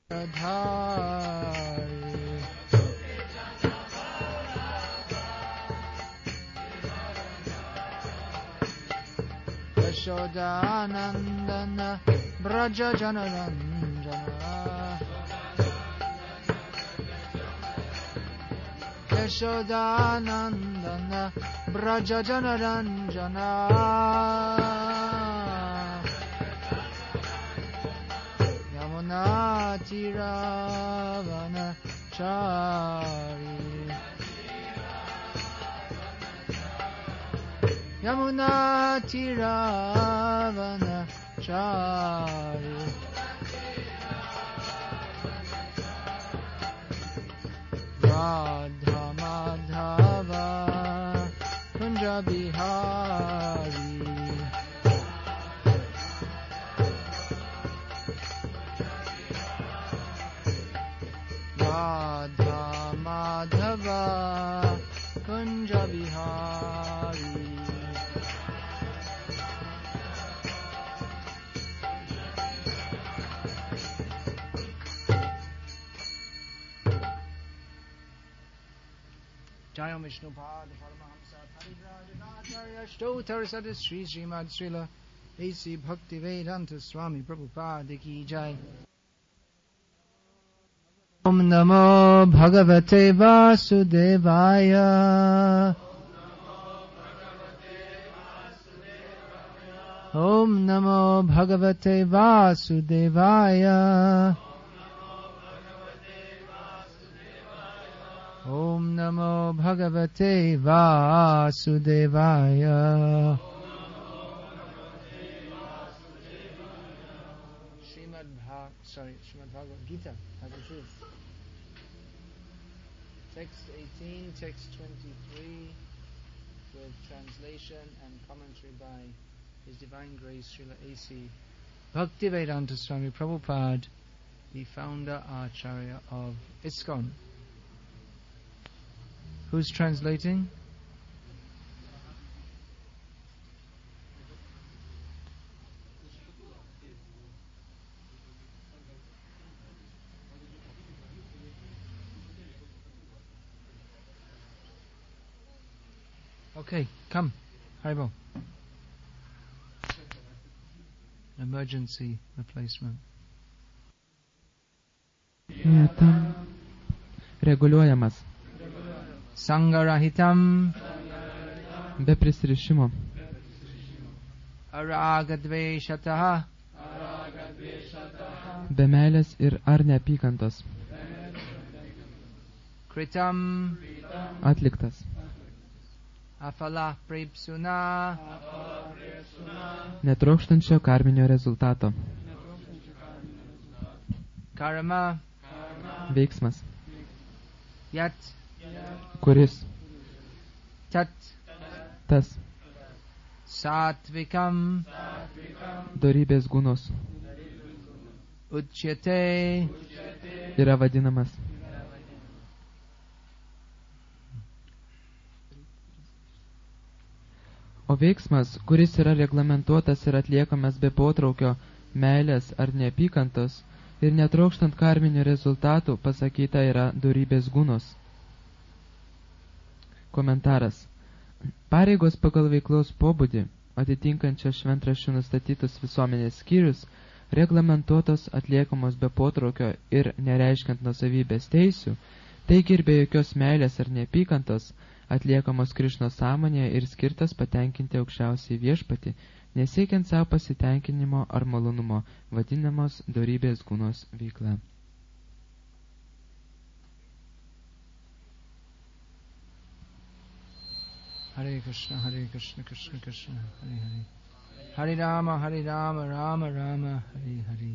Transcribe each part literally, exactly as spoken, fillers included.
Yashodanandana Braja Janaranjana Yashodanandana Braja Janaranjana Yamuna Tiravana Chari Yamuna Tiravana Chari Radha Madhava Kunja Bihari Radha Madhava Kunja Bihari Jayam Vishnupad Paramahamsa Parivrajanacarya Shtotar Sadis Sri Srimad Srila A C Bhaktivedanta Swami Prabhupada Ki Jai. Om Namo Bhagavate Vasudevaya. Om Namo Bhagavate Vasudevaya. Om Namo Bhagavate Vasudevaya. Srimad Bhag, sorry, Srimad Bhagavad Gita, as it is. Text eighteen, text twenty-three, with translation and commentary by His Divine Grace Srila A C Bhaktivedanta Swami Prabhupada, the founder Acharya of ISKCON. Who's translating? Okay, come. Haribo. Emergency replacement. Tam reguliuojamas. Sangarahitam. Be prisirišimo. Aragadveshataha. Be meilės ir ar neapykantos. Kritam. Atliktas. Afala pripsuna. Netrokštančio karminio rezultato. Karma. Veiksmas. Yat. Kuris. Tat. Tas. Satvikam. Dorybės gūnos. Uchyate. Yra vadinamas. O veiksmas, kuris yra reglamentuotas ir atliekamas be potraukio, meilės ar neapykantos ir netrokštant karminių rezultatų, pasakyta yra dorybės gūnos. Komentaras. Pareigos pagal veiklos pobūdį, atitinkančią šventraščių nustatytus visuomenės skyrius, reglamentuotos, atliekamos be potraukio ir nereiškiant nuosavybės teisių, taigi ir be jokios meilės ar neapykantos, atliekamos Krišnos sąmonėje ir skirtas patenkinti aukščiausiai viešpatį, nesiekiant savo pasitenkinimo ar malonumo, vadinamos dorybės gūnos veikla. Hare Krishna, Hare Krishna, Krishna Krishna, Hare Hare. Hare Rama, Hare Rama, Rama Rama, Hare Hare.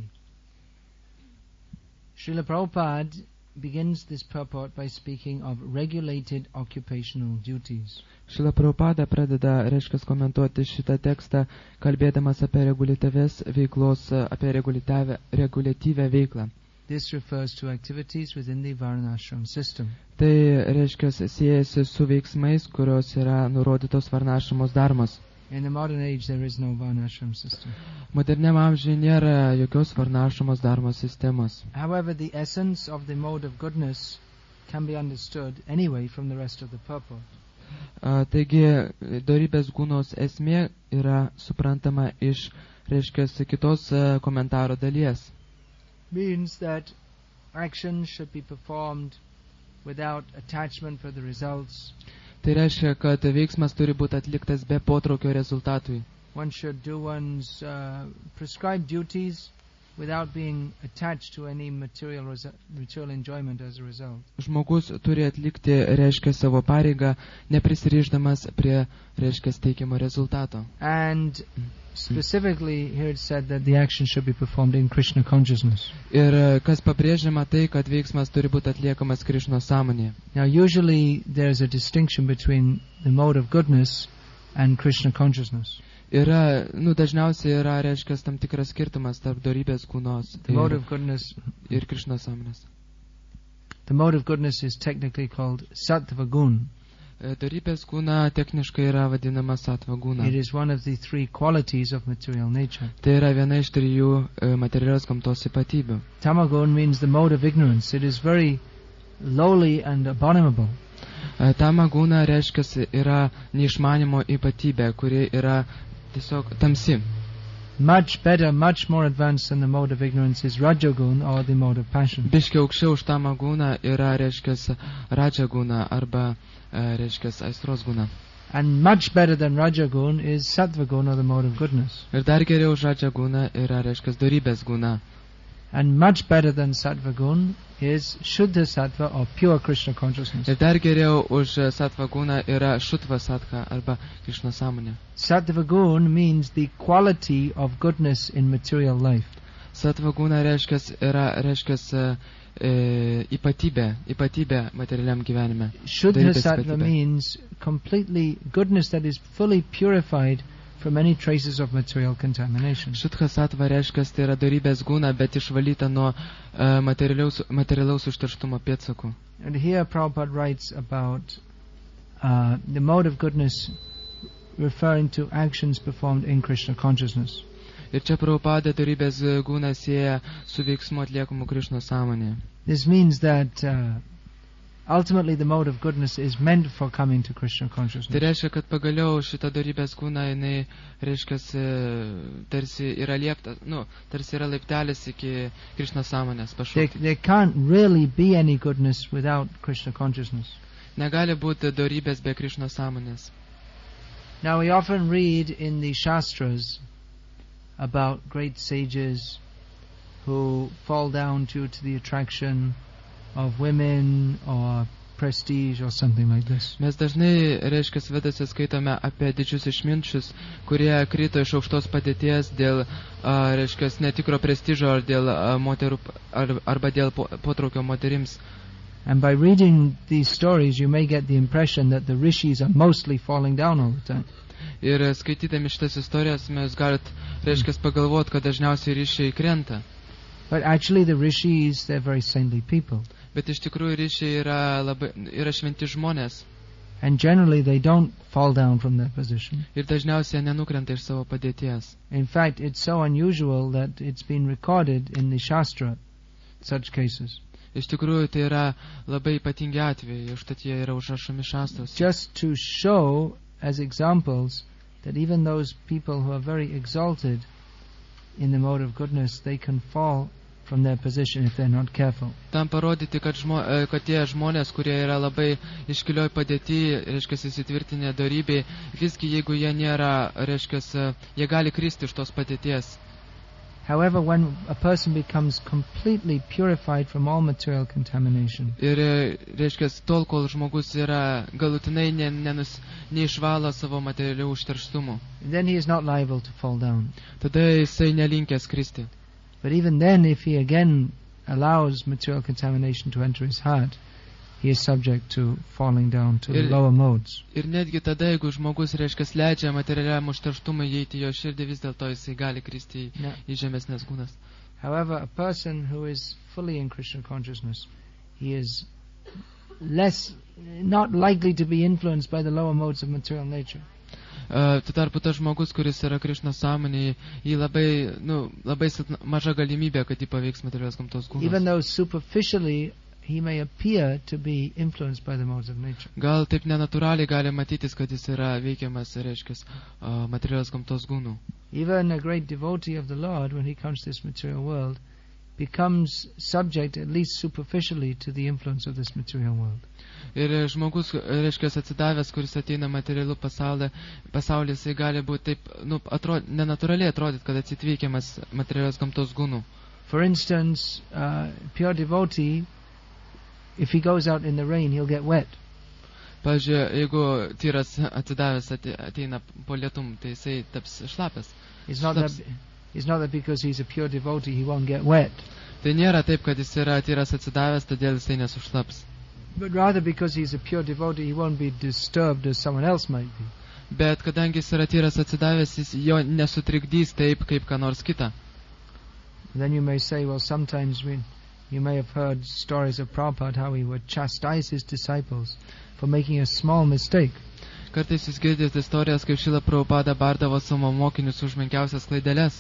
Srila Prabhupada begins this purport by speaking of regulated occupational duties. Šrila Prabhupada pradeda, reiškia, komentuoti šitą tekstą, kalbėdamas apie reguliatyvės veiklos, apie reguliatyvę veiklą. This refers to activities within the Varnashram system. Tai reiškia siejasi su veiksmais, kurios yra nurodytos Varnashramos dharmos. In the modern age, there is no varnashram system. Moderniam amžiuje nėra jokios varnašamos dharmos sistemos. However, the essence of the mode of goodness can be understood anyway from the rest of the purport. Uh, taigi, dorybės gūnos esmė yra suprantama iš, reiškia, kitos uh, komentaro dalies. Means that action should be performed without attachment for the results. Tai reiškia, kad veiksmas turi būti atliktas be potraukio rezultatui. One should do one's uh, prescribed duties without being attached to any material resu- material enjoyment as a result. Žmogus turi atlikti, reiškia, savo pareigą, neprisirišdamas prie, reiškia, teikiamo rezultato. And specifically here it said that the action should be performed in Krishna consciousness. Ir kas pabrėžiama tai, kad veiksmas turi būti atliekamas Krišnos sąmonėje. Now usually there's a distinction between the mode of goodness and Krishna consciousness. Yra, nu, dažniausiai yra, reiškia, tam tikras skirtumas tarp dorybės kūnos The mode ir, of goodness ir Krišnos sąmonės. the mode of goodness is technically called sattva gun. E, Dorybės kūna techniškai yra vadinama sattva guna. It is one of the three qualities of material nature. Tai yra viena iš trijų e, materialios gamtos ypatybių. Tamagun means the mode of ignorance. It is very lowly and abominable. E, Tamaguna reiškia yra neišmanimo ypatybė, kuri yra tiesiog tamsi. Much better, much more advanced than the mode of ignorance is Rajagun, or the mode of passion. Biškiai aukščiau už Tamaguna yra, reiškia, Rajaguna arba, e, reiškia, aistros guna. And much better than Rajagun is Sattvagun, or the mode of goodness. Ir dar geriau už Rajaguna yra, reiškia, dorybės guna. And much better than Sattvagun is Shuddha Sattva, or pure Krishna consciousness. Ir dar geriau už sattva guna yra Šutva Sattva arba Krišna sąmonė. Sattvagun means the quality of goodness in material life. Sattva guna reiškia yra, reiškia, e, ypatybė, ypatybė materialiam gyvenime. Shuddha Dorybės Sattva ypatybė. means completely goodness that is fully purified from any traces of material contamination. Šutha Sattva reiškia, tai yra dorybės guna, bet išvalyta nuo uh, materialiaus, materialiaus užterštumo pėdsakų. And here Prabhupada writes about uh, the mode of goodness referring to actions performed in Krishna consciousness. Ir čia Prabhupada dorybės guna sieja su veiksmu atliekamu Krišnos sąmonėje. This means that uh, ultimately the mode of goodness is meant for coming to Krishna Tai consciousness. reiškia, kad pagaliau šita dorybės guna, jinai, reiškia, tarsi yra liepta, nu, tarsi yra laiptelis iki Krišnos sąmonės There, pašaukti. there can't really be any goodness without Krishna consciousness. Negali būti dorybės be Krišnos sąmonės. Now we often read in the Shastras about great sages who fall down due to the attraction of women or prestige or something like this. Mes dažnai, reiškia, vedose skaitome apie didžius išminčius, kurie krito iš aukštos padėties dėl, a, reiškia, netikro prestižo ar dėl a, moterų, ar, arba dėl po, potraukio moterims. And by reading these stories you may get the impression that the rishis are mostly falling down all the time. Ir skaitydami šitas istorijas mes galit, reiškia, pagalvoti, kad dažniausiai ryšiai krenta. But actually the rishis, they're very saintly people. Bet iš tikrųjų ryšiai yra, labai, yra šventi žmonės. And generally they don't fall down from their position. Ir dažniausiai nenukrenta iš savo padėties. In fact, it's so unusual that it's been recorded in the Shastra, such cases. Iš tikrųjų tai yra labai ypatingi atvejai, užtat jie yra užrašomi šastros. Just to show as examples that even those people who are very exalted in the mode of goodness, they can fall from their position if they're not careful. Tam parodyti, kad, žmo, kad tie žmonės, kurie yra labai iškilioj padėty, reiškia, įsitvirtinę dorybėj, visgi jeigu jie nėra, reiškia, jie gali kristi iš tos padėties. However, when a person becomes completely purified from all material contamination, Ir, reiškia, tol, kol žmogus yra galutinai ne, nenus, neišvalo savo materialių užterštumų, then he is not liable to fall down. tada jisai nelinkęs kristi. But even then, if he again allows material contamination to enter his heart, he is subject to falling down to the Ir- lower modes. Ir netgi tada, jeigu žmogus, reiškia, leidžia materialiam užterštumui įeiti jo širdį, vis dėlto jisai gali kristi į, No. į žemesnės gūnas. However, a person who is fully in Krishna consciousness, he is less, not likely to be influenced by the lower modes of material nature. Uh, tu tarpu tas žmogus, kuris yra Krišnos sąmonėje, jį labai, nu, labai silpna, maža galimybė, kad jį paveiks materialios gamtos Even kūnas. though superficially he may appear to be influenced by the modes of nature. Gal taip nenatūraliai gali matytis, kad jis yra veikiamas, reiškia, uh, materialios gamtos kūnų. Even a great devotee of the Lord, when he comes to this material world, becomes subject, at least superficially, to the influence of this material world. Ir žmogus, reiškia, atsidavęs, kuris ateina materialų pasaulį, pasaulis, jis gali būti taip, nu, atrod, nenatūraliai atrodyti, kad atsitveikiamas materialios gamtos kūnų. For instance, uh, pure devotee, if he goes out in the rain, he'll get wet. Pavyzdžiui, jeigu tyras atsidavęs ate- ateina po lietum, tai jisai taps šlapias. It's not that, Šlaps. it's not that because he's a pure devotee he won't get wet, Tai nėra taip, kad jis yra tyras atsidavęs, todėl jisai nesušlaps. but rather because he's a pure devotee he won't be disturbed as someone else might be. Bet kadangi jis yra tyras atsidavęs, jis jo nesutrikdys taip, kaip ką nors kita. Then you may say, well, sometimes we, you may have heard stories of Prabhupada how he would chastise his disciples for making a small mistake. Kartais jūs girdite istorijas, kaip Šila Prabhupada bardavo savo mokinius už menkiausias klaideles.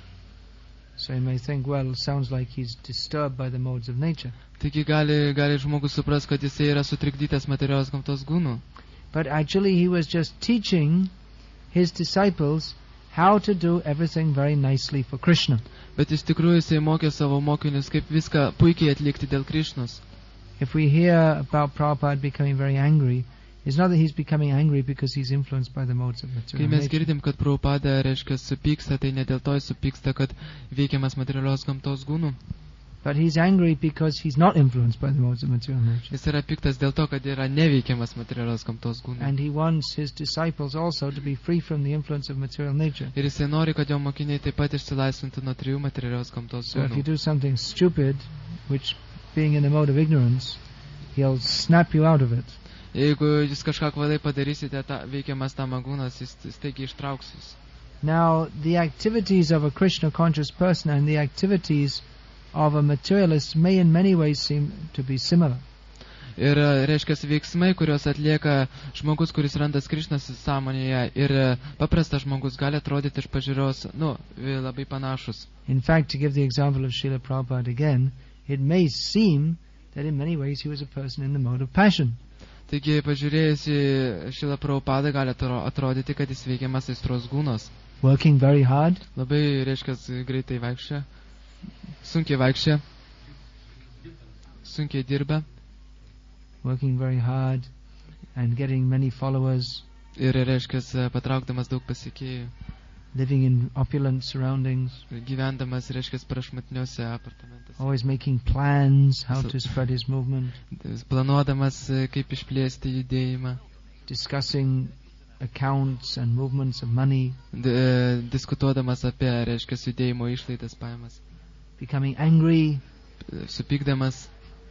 So you may think, well, sounds like he's disturbed by the modes of nature. Taigi gali, gali žmogus supras, kad jisai yra sutrikdytas materialios gamtos kūnų. But actually he was just teaching his disciples how to do everything very nicely for Krishna. Bet iš tikrųjų jisai mokė savo mokinius, kaip viską puikiai atlikti dėl Krišnos. If we hear about Prabhupada becoming very angry, it's not that he's becoming angry because he's influenced by the modes of Kai material mes nature. girdim, kad Prabhupada, reiškia, supyksta, tai ne dėl to jis supyksta, kad veikiamas materialios gamtos kūnų. But he's angry because he's not influenced by the modes of material nature. Jis yra piktas dėl to, kad yra neveikiamas materialios gamtos kūnų. And he wants his disciples also to be free from the influence of material nature. Ir jisai nori, kad jo mokiniai taip pat išsilaisvintų nuo trijų materialios gamtos So if you kūnų. do something stupid, which being in the mode of ignorance, he'll snap you out of it. Jeigu jūs kažką kvailai padarysite, ta, veikiamas tamagūnas, jis staigiai ištrauks jūs. Now, the activities of a Krishna conscious person and the activities of a materialist may in many ways seem to be similar. Ir, reiškia, veiksmai, kuriuos atlieka žmogus, kuris randas Krišnos sąmonėje, ir paprastas žmogus gali atrodyti iš pažiūros, nu, labai panašus. In fact, to give the example of Srila Prabhupada again, it may seem that in many ways he was a person in the mode of passion. Taigi, pažiūrėjus į Šilą Prabhupadą, gali atro- atrodyti, kad jis veikiamas aistros gūnos. Working very hard, Labai, reiškia, greitai vaikščia, sunkiai vaikščia, sunkiai dirba working very hard and getting many followers, ir, reiškia, patraukdamas daug pasiekėjų, living in opulent surroundings, gyvendamas, reiškia, prašmatniuose apartamentuose, always making plans how to spread his movement, planuodamas, kaip išplėsti judėjimą, discussing accounts and movements of money, d- diskutuodamas apie, reiškia, judėjimo išlaidas pajamas, becoming angry supykdamas,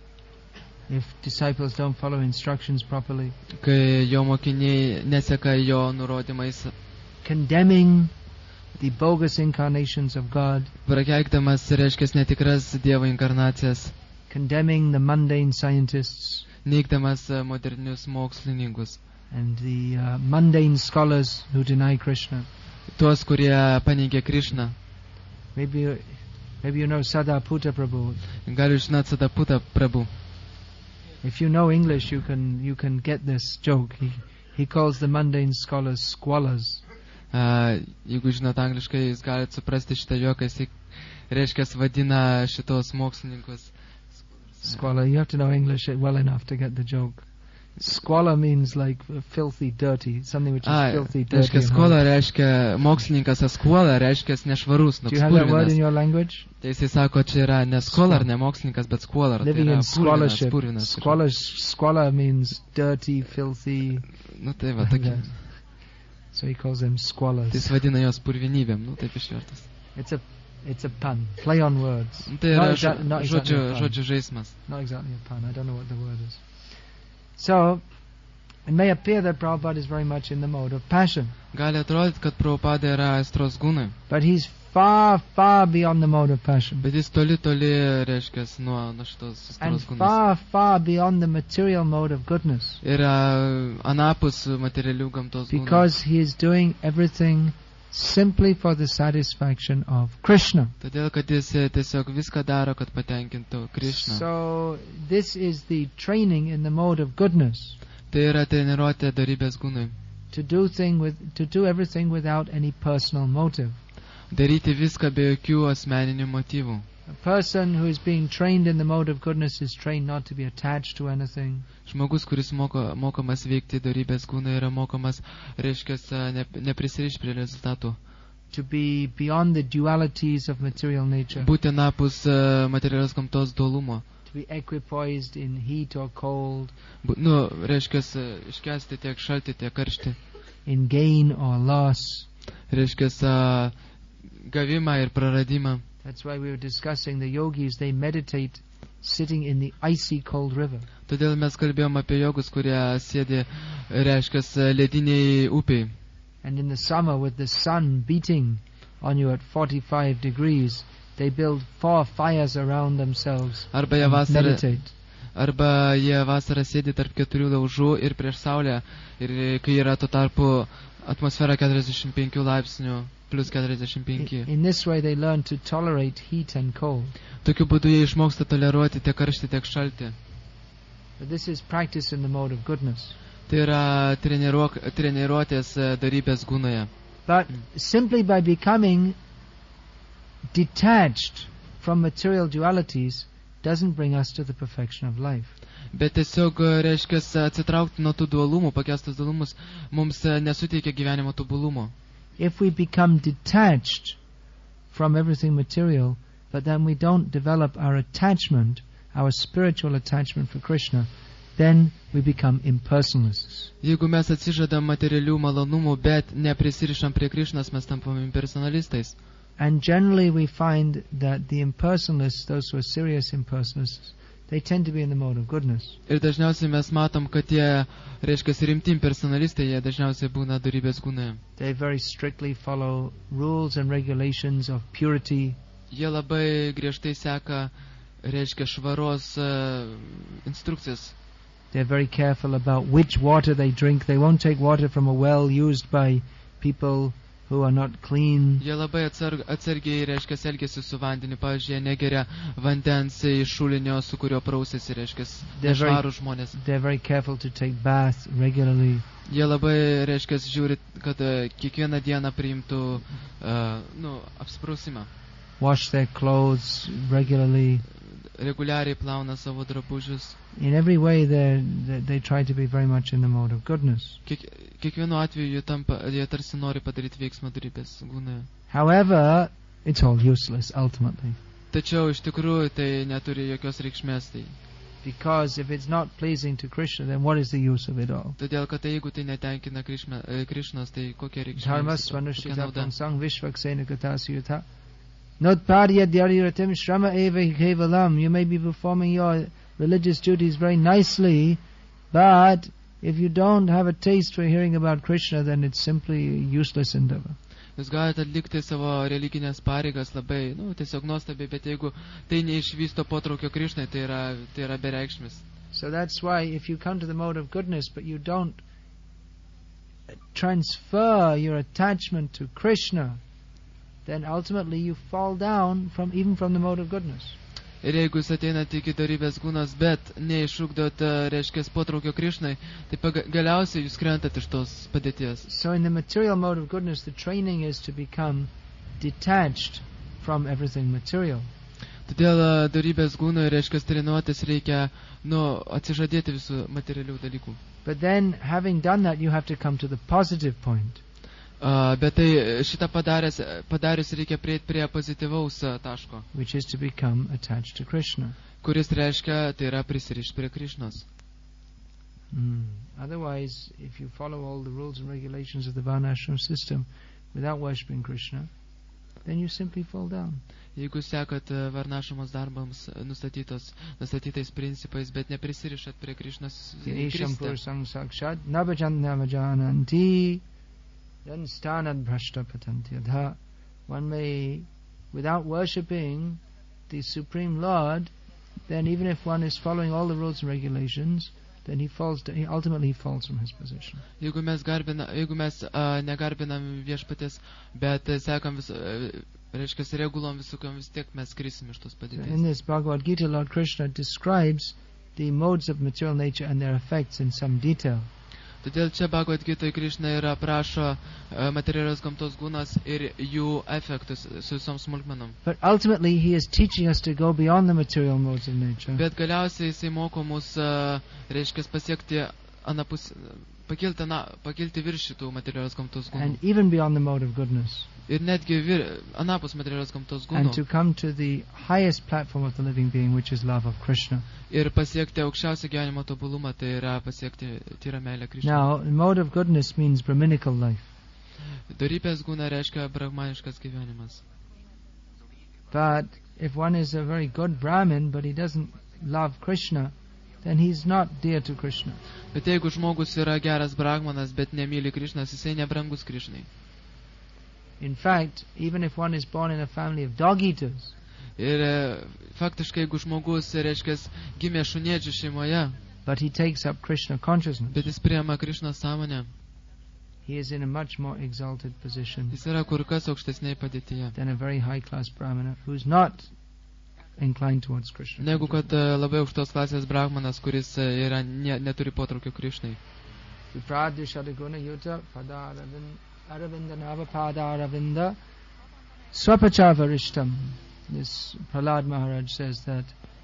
if disciples don't follow instructions properly, kai jo mokiniai neseka jo nurodymais, condemning the bogus incarnations of God, prakeikdamas, reiškia, netikras Dievo inkarnacijas, condemning the mundane scientists neigdamas e, modernius mokslininkus, and the uh, mundane scholars who deny Krishna. tuos, kurie paneigia Krišną. Maybe you, maybe you know Sadaputa Prabhu. Gal jūs žinot Sadaputa Prabhu? If you know English, you can you can get this joke. He he calls the mundane scholars squalors. Uh, jeigu žinot angliškai, jūs galite suprasti šitą juoką, jis reiškia vadina šitos mokslininkus. Squalor. You have to know English well enough to get the joke. Squalor means like filthy, dirty, something which is A, filthy, dirty. reiškia and skola, horrible. reiškia mokslininkas, o skola reiškia nešvarus, Do you have that word in purvinas. your language? Tai jisai sako, čia yra ne skola ar ne mokslininkas, bet skola. Tai Living yra in purvinas, scholarship. purvinas. Squalor, squalor means dirty, filthy. Nu tai va, tokie. So he calls them squalors. Tai jis vadina jos purvinybėm, nu taip išvertus. It's a it's a pun, play on words. Nu, tai yra Not žo, exa- not exactly žodžių, a pun. žodžių žaismas. Not exactly a pun. I don't know what the word is. So it may appear that Prabhupada is very much in the mode of passion, Gali atrodyti, kad Prabhupada yra aistros gūnai, but he's far, far beyond the mode of passion. Bet jis toli, toli, reiškia, nuo, nuo šitos And aistros kūnas. far, far beyond the material mode of goodness. Yra anapus materialių gamtos kūnų. Because he is doing everything simply for the satisfaction of Krishna. Todėl, kad jis tiesiog viską daro, kad patenkintų Krishną. So this is the training in the mode of goodness. Tai yra treniruotė darybės kūnui. To do thing with, to do everything without any personal motive. Daryti viską be jokių asmeninių motyvų. A person who is being trained in the mode of goodness is trained not to be attached to anything. Žmogus, kuris moko, mokomas veikti darybės kūną, yra mokomas, reiškia, ne, neprisiriš prie rezultatų. To be beyond the dualities of material nature. Būti napus uh, materialios gamtos dualumo. To be equipoised in heat or cold. Bu, nu, reiškia, iškesti tiek šaltį, tiek karštį. In gain or loss. Reiškia, uh, gavimą ir praradimą. That's why we were discussing the yogis, they meditate sitting in the icy cold river. Todėl mes kalbėjom apie jogus, kurie sėdi, reiškia, lediniai upiai. And in the summer with the sun beating on you at forty-five degrees, they build four fires around themselves Arba jie and vasarą, meditate. arba jie vasarą sėdi tarp keturių laužų ir prieš saulę, ir kai yra tuo tarpu atmosfera keturiasdešimt penkių laipsnių. Plus keturiasdešimt penki. In, in this way they learn to tolerate heat and cold. Tokiu būdu jie išmoksta toleruoti tiek karštį, tiek šaltį. But this is practice in the mode of goodness. Tai yra treniruok, treniruotės darybės gūnoje. But simply by becoming detached from material dualities doesn't bring us to the perfection of life. Bet tiesiog, reiškia, atsitraukti nuo tų dualumų, pakęstus dualumus, mums nesuteikia gyvenimo tobulumo. If we become detached from everything material, but then we don't develop our attachment, our spiritual attachment for Krishna, then we become impersonalists. Jeigu mes atsižadam materialių malonumų, bet neprisirišam prie Krishnos, mes tampame impersonalistais. And generally we find that the impersonalists, those who are serious impersonalists, they tend to be in the mode of goodness. Ir dažniausiai mes matom, kad tie, reiškia, rimti impersonalistai, jie dažniausiai būna darybės kūnoje. They very strictly follow rules and regulations of purity. Jie labai griežtai seka, reiškia, švaros uh, instrukcijas. They're very careful about which water they drink. They won't take water from a well used by people who are not clean. Jie labai atsarg, atsargiai, reiškia, elgiasi su vandeniu. Pavyzdžiui, jie negeria vandens iš šulinio, su kurio prausėsi, reiškia, nešvarų žmonės. They're very careful to take bath regularly. Jie labai, reiškia, žiūri, kad uh, kiekvieną dieną priimtų, uh, nu, apsiprausimą. Wash their clothes regularly. Reguliariai plauna savo drabužius. In every way they they try to be very much in the mode of goodness. Kiek, kiekvienu atveju jie, tampa, jie tarsi nori padaryti veiksmą darybės gūnoje. However, it's all useless ultimately. Tačiau iš tikrųjų tai neturi jokios reikšmės. Tai. Because if it's not pleasing to Krishna, then what is the use of it all? Todėl, kad tai, jeigu tai netenkina Krishna, eh, Krishnos, tai kokia reikšmė? Dharmas Kokia svanushita nauda? pansang vishvaksena katasuyata. Notparya dhyariratim shrama eva kevalam. You may be performing your religious duties very nicely, but if you don't have a taste for hearing about Krishna, then it's simply a useless endeavor. Jūs galite atlikti savo religinės pareigas labai, nu, tiesiog nuostabiai, bet jeigu tai neišvysto potraukio Krishnai, tai yra, tai yra bereikšmis. So that's why if you come to the mode of goodness, but you don't transfer your attachment to Krishna, then ultimately you fall down from even from the mode of goodness. Ir jeigu jūs ateinate iki darybės gūnos, bet neišugdot, reiškia, potraukio Krishnai, tai paga, galiausiai jūs krentat iš tos padėties. So in the material mode of goodness, the training is to become detached from everything material. Todėl darybės gūnoje, reiškia, treniruotis reikia, nu, atsižadėti visų materialių dalykų. But then, having done that, you have to come to the positive point. Uh, bet tai šitą padaręs, padarius reikia prieiti prie pozityvaus uh, taško, which is to become attached to Krishna. Kuris reiškia, tai yra prisirišti prie Krishnos. Mm. Otherwise, if you follow all the rules and regulations of the Varnashram system without worshipping Krishna, then you simply fall down. Jeigu sekat uh, Varnashamos darbams nustatytos, nustatytais principais, bet neprisirišat prie Krishnos, Dinesham pursang sakshad nabhajan namajananti dan stanad bhrashta patanti adha one may, without worshipping the Supreme Lord, then even if one is following all the rules and regulations, then he falls. He ultimately he falls from his position. Jeigu mes garbina, jeigu mes uh, negarbinam viešpaties, bet uh, sekam vis, uh, reiškia, regulom visokiom, vis tiek mes krisim iš tos padėties. So in this Bhagavad Gita, Lord Krishna describes the modes of material nature and their effects in some detail. Todėl čia Bhagavad Gita Krishna ir aprašo uh, materialios gamtos gunas ir jų efektus su visom smulkmenom. But ultimately he is teaching us to go beyond the material modes of nature. Bet galiausiai jisai moko mus, uh, reiškia, pasiekti anapus, pakilti, na, pakilti virš šitų materialios gamtos gunų. And even beyond the mode of goodness. Ir netgi vir, anapus materialios gamtos gunų. And to come to the highest platform of the living being, which is love of Krishna. Ir pasiekti aukščiausią gyvenimo tobulumą, tai yra pasiekti tyrą meilę Krishna. Now, the mode of goodness means Brahminical life. Dorybės guna reiškia brahmaniškas gyvenimas. But if one is a very good Brahmin, but he doesn't love Krishna, then he's not dear to Krishna. Bet jeigu žmogus yra geras brahmanas, bet nemyli Krishnas, jisai nebrangus Krishnai. In fact, even if one is born in a family of dog eaters, ir e, faktiškai, jeigu žmogus, reiškia, gimė šunėdžių šeimoje, but he takes up Krishna consciousness, bet jis priima Krishna sąmonę, he is in a much more exalted position jis yra kur kas aukštesnėje padėtyje than a very high class Brahmana who's not inclined towards Krishna. negu kad e, labai aukštos klasės brahmanas, kuris e, yra, ne, neturi potraukio Krishnai. Vipradishadaguna yuta padaravind Aravinda Navapada Aravinda Swapachavarishtam. This Prahlad Maharaj says that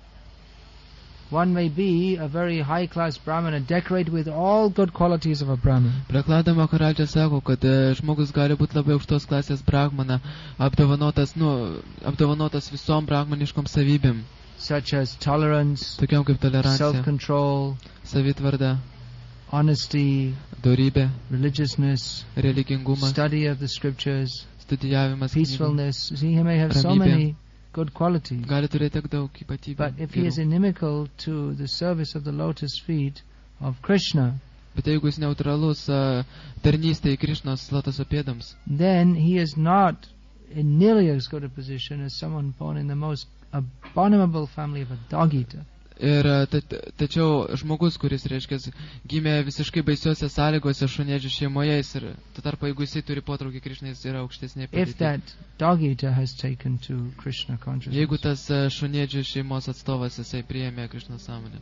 one may be a very high class Brahmana, decorated with all good qualities of a Brahman. Prahlada Maharaj sako, kad e, žmogus gali būti labai aukštos klasės brahmana, apdovanotas, nu, apdovanotas visom brahmaniškom savybėm, such as tolerance, tokiam kaip tolerancija, self-control, savitvarda, honesty, dorybė, religiousness, religingumas, study of the scriptures, studijavimas, peacefulness. See, he may have so ramybė. many good qualities. Gali turėti tiek daug ypatybių. But if he is inimical to the service of the lotus feet of Krishna, Bet jeigu jis neutralus uh, tarnystėje Krishnos lotoso pėdams, then he is not in nearly as good a position as someone born in the most abominable family of a dog eater. ir uh, ta, tačiau žmogus, kuris, reiškia, gimė visiškai baisiuose sąlygose šunėdžių šeimoje, jis ir tuo tarpu, jeigu jisai turi potraukį Krishnai, jis yra aukštesnėje If padėtyje. that dog eater has taken to Krishna consciousness. Jeigu tas uh, šunėdžių šeimos atstovas, jisai priėmė Krishnos sąmonę.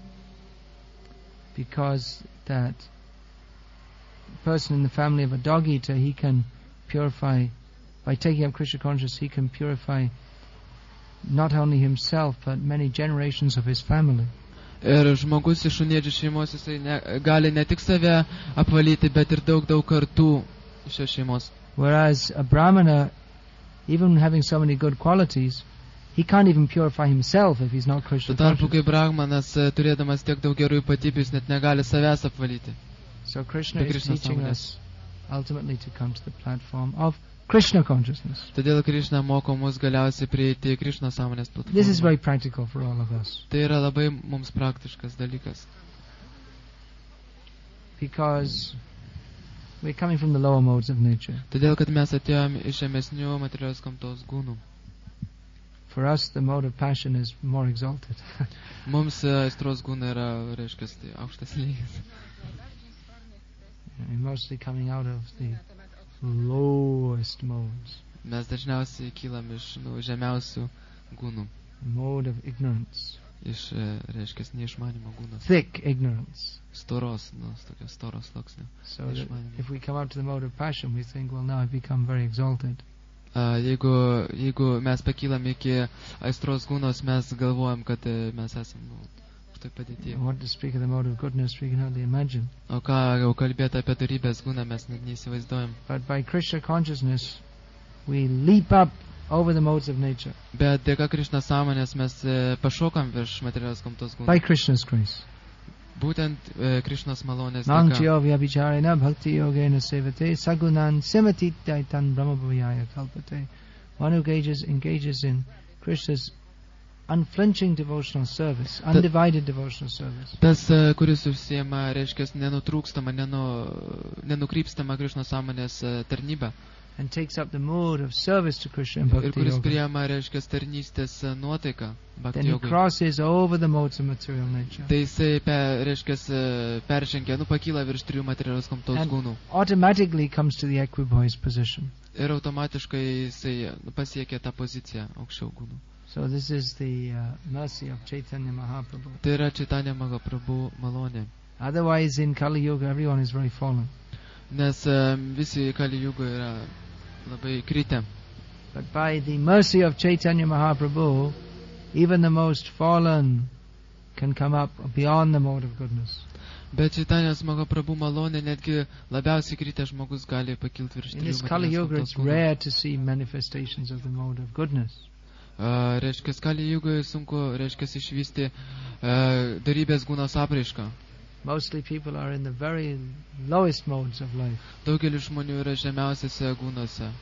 Because that person in the family of a dog eater, he can purify, by taking up Krishna consciousness, he can purify not only himself, but many generations of his family. Ir žmogus iš šunėdžių šeimos, jisai ne, gali ne tik save apvalyti, bet ir daug, daug kartų iš šios šeimos. Whereas a Brahmana, even having so many good qualities, he can't even purify himself if he's not Krishna Tuo tarpu, conscious. kai brahmanas, uh, turėdamas tiek daug gerų ypatybių, jis net negali savęs apvalyti. So Krishna Be is Krishna teaching sąmonės. us ultimately to come to the platform of Krishna consciousness. Todėl Krishna moko mus galiausiai prieiti Krishna sąmonės This is platformą. very practical for all of us, Tai yra labai mums praktiškas dalykas. because we're coming from the lower modes of nature. Todėl, kad mes atėjome iš žemesnių materialios gamtos gūnų. For us, the mode of passion is more exalted. Mums uh, aistros gūnai yra, reiškia, tai aukštas lygis. We're mostly coming out of the lowest modes, Mes dažniausiai kylam iš nu, žemiausių gūnų. mode of ignorance, Iš, uh, reiškia, neišmanimo gūnos. thick ignorance. Storos, nu, tokios storos sluoksnio. So that Neišmanimo. if we come out to the mode of passion, we think, well, now I've become very exalted. Uh, jeigu, jeigu mes pakylam iki aistros gūnos, mes galvojam, kad uh, mes esam nu, štai padėti. And what to speak of the mode of goodness, we can hardly imagine. O ką jau kalbėti apie darybės gūną, mes net neįsivaizduojam. But by Krishna consciousness, we leap up over the modes of nature. Bet dėka Krishna sąmonės mes uh, pašokam virš materialios gamtos gūnų. By Krishna's grace. Būtent uh, Krishnos malonės Mang dėka. chiyo vyabhicharena bhakti yogena sevate sagunan simati daitan brahmabhavaya kalpate. One who engages, engages in Krishna's unflinching devotional service, undivided devotional service. Tas, uh, kuris užsiema, reiškia, nenutrūkstama, nenu, nenukrypstama Krishnos sąmonės uh, tarnybą, and takes up the mood of service to Krishna and ir bhakti kuris yoga, priema, reiškia, tarnystės nuotaiką then bhakti he jogai. crosses over the modes of material nature. Tai jisai, pe, reiškia, peržengia, nu, pakyla virš trijų materialios gamtos And kūnų. automatically comes to the equipoise position. Ir automatiškai jisai pasiekia tą poziciją aukščiau kūnų. So this is the uh, mercy of Chaitanya Mahaprabhu. Tai yra Chaitanya Mahaprabhu malonė. Otherwise, in Kali Yuga, everyone is very fallen. Nes uh, visi Kali Yuga yra labai kritę. But by the mercy of Chaitanya Mahaprabhu, even the most fallen can come up beyond the mode of goodness. Bet Čaitanijos Mahaprabhu malonė, netgi labiausiai kritęs žmogus gali pakilti virš In trijų this Kali materialios Yuga, gamtos it's kūnų. rare to see manifestations of the mode of goodness. Uh, reiškia, Kali Yugoje sunku, reiškia, išvysti uh, darybės gūnos apraišką. Mostly people are in the very lowest modes of life. Daugelis žmonių yra žemiausiose gūnose.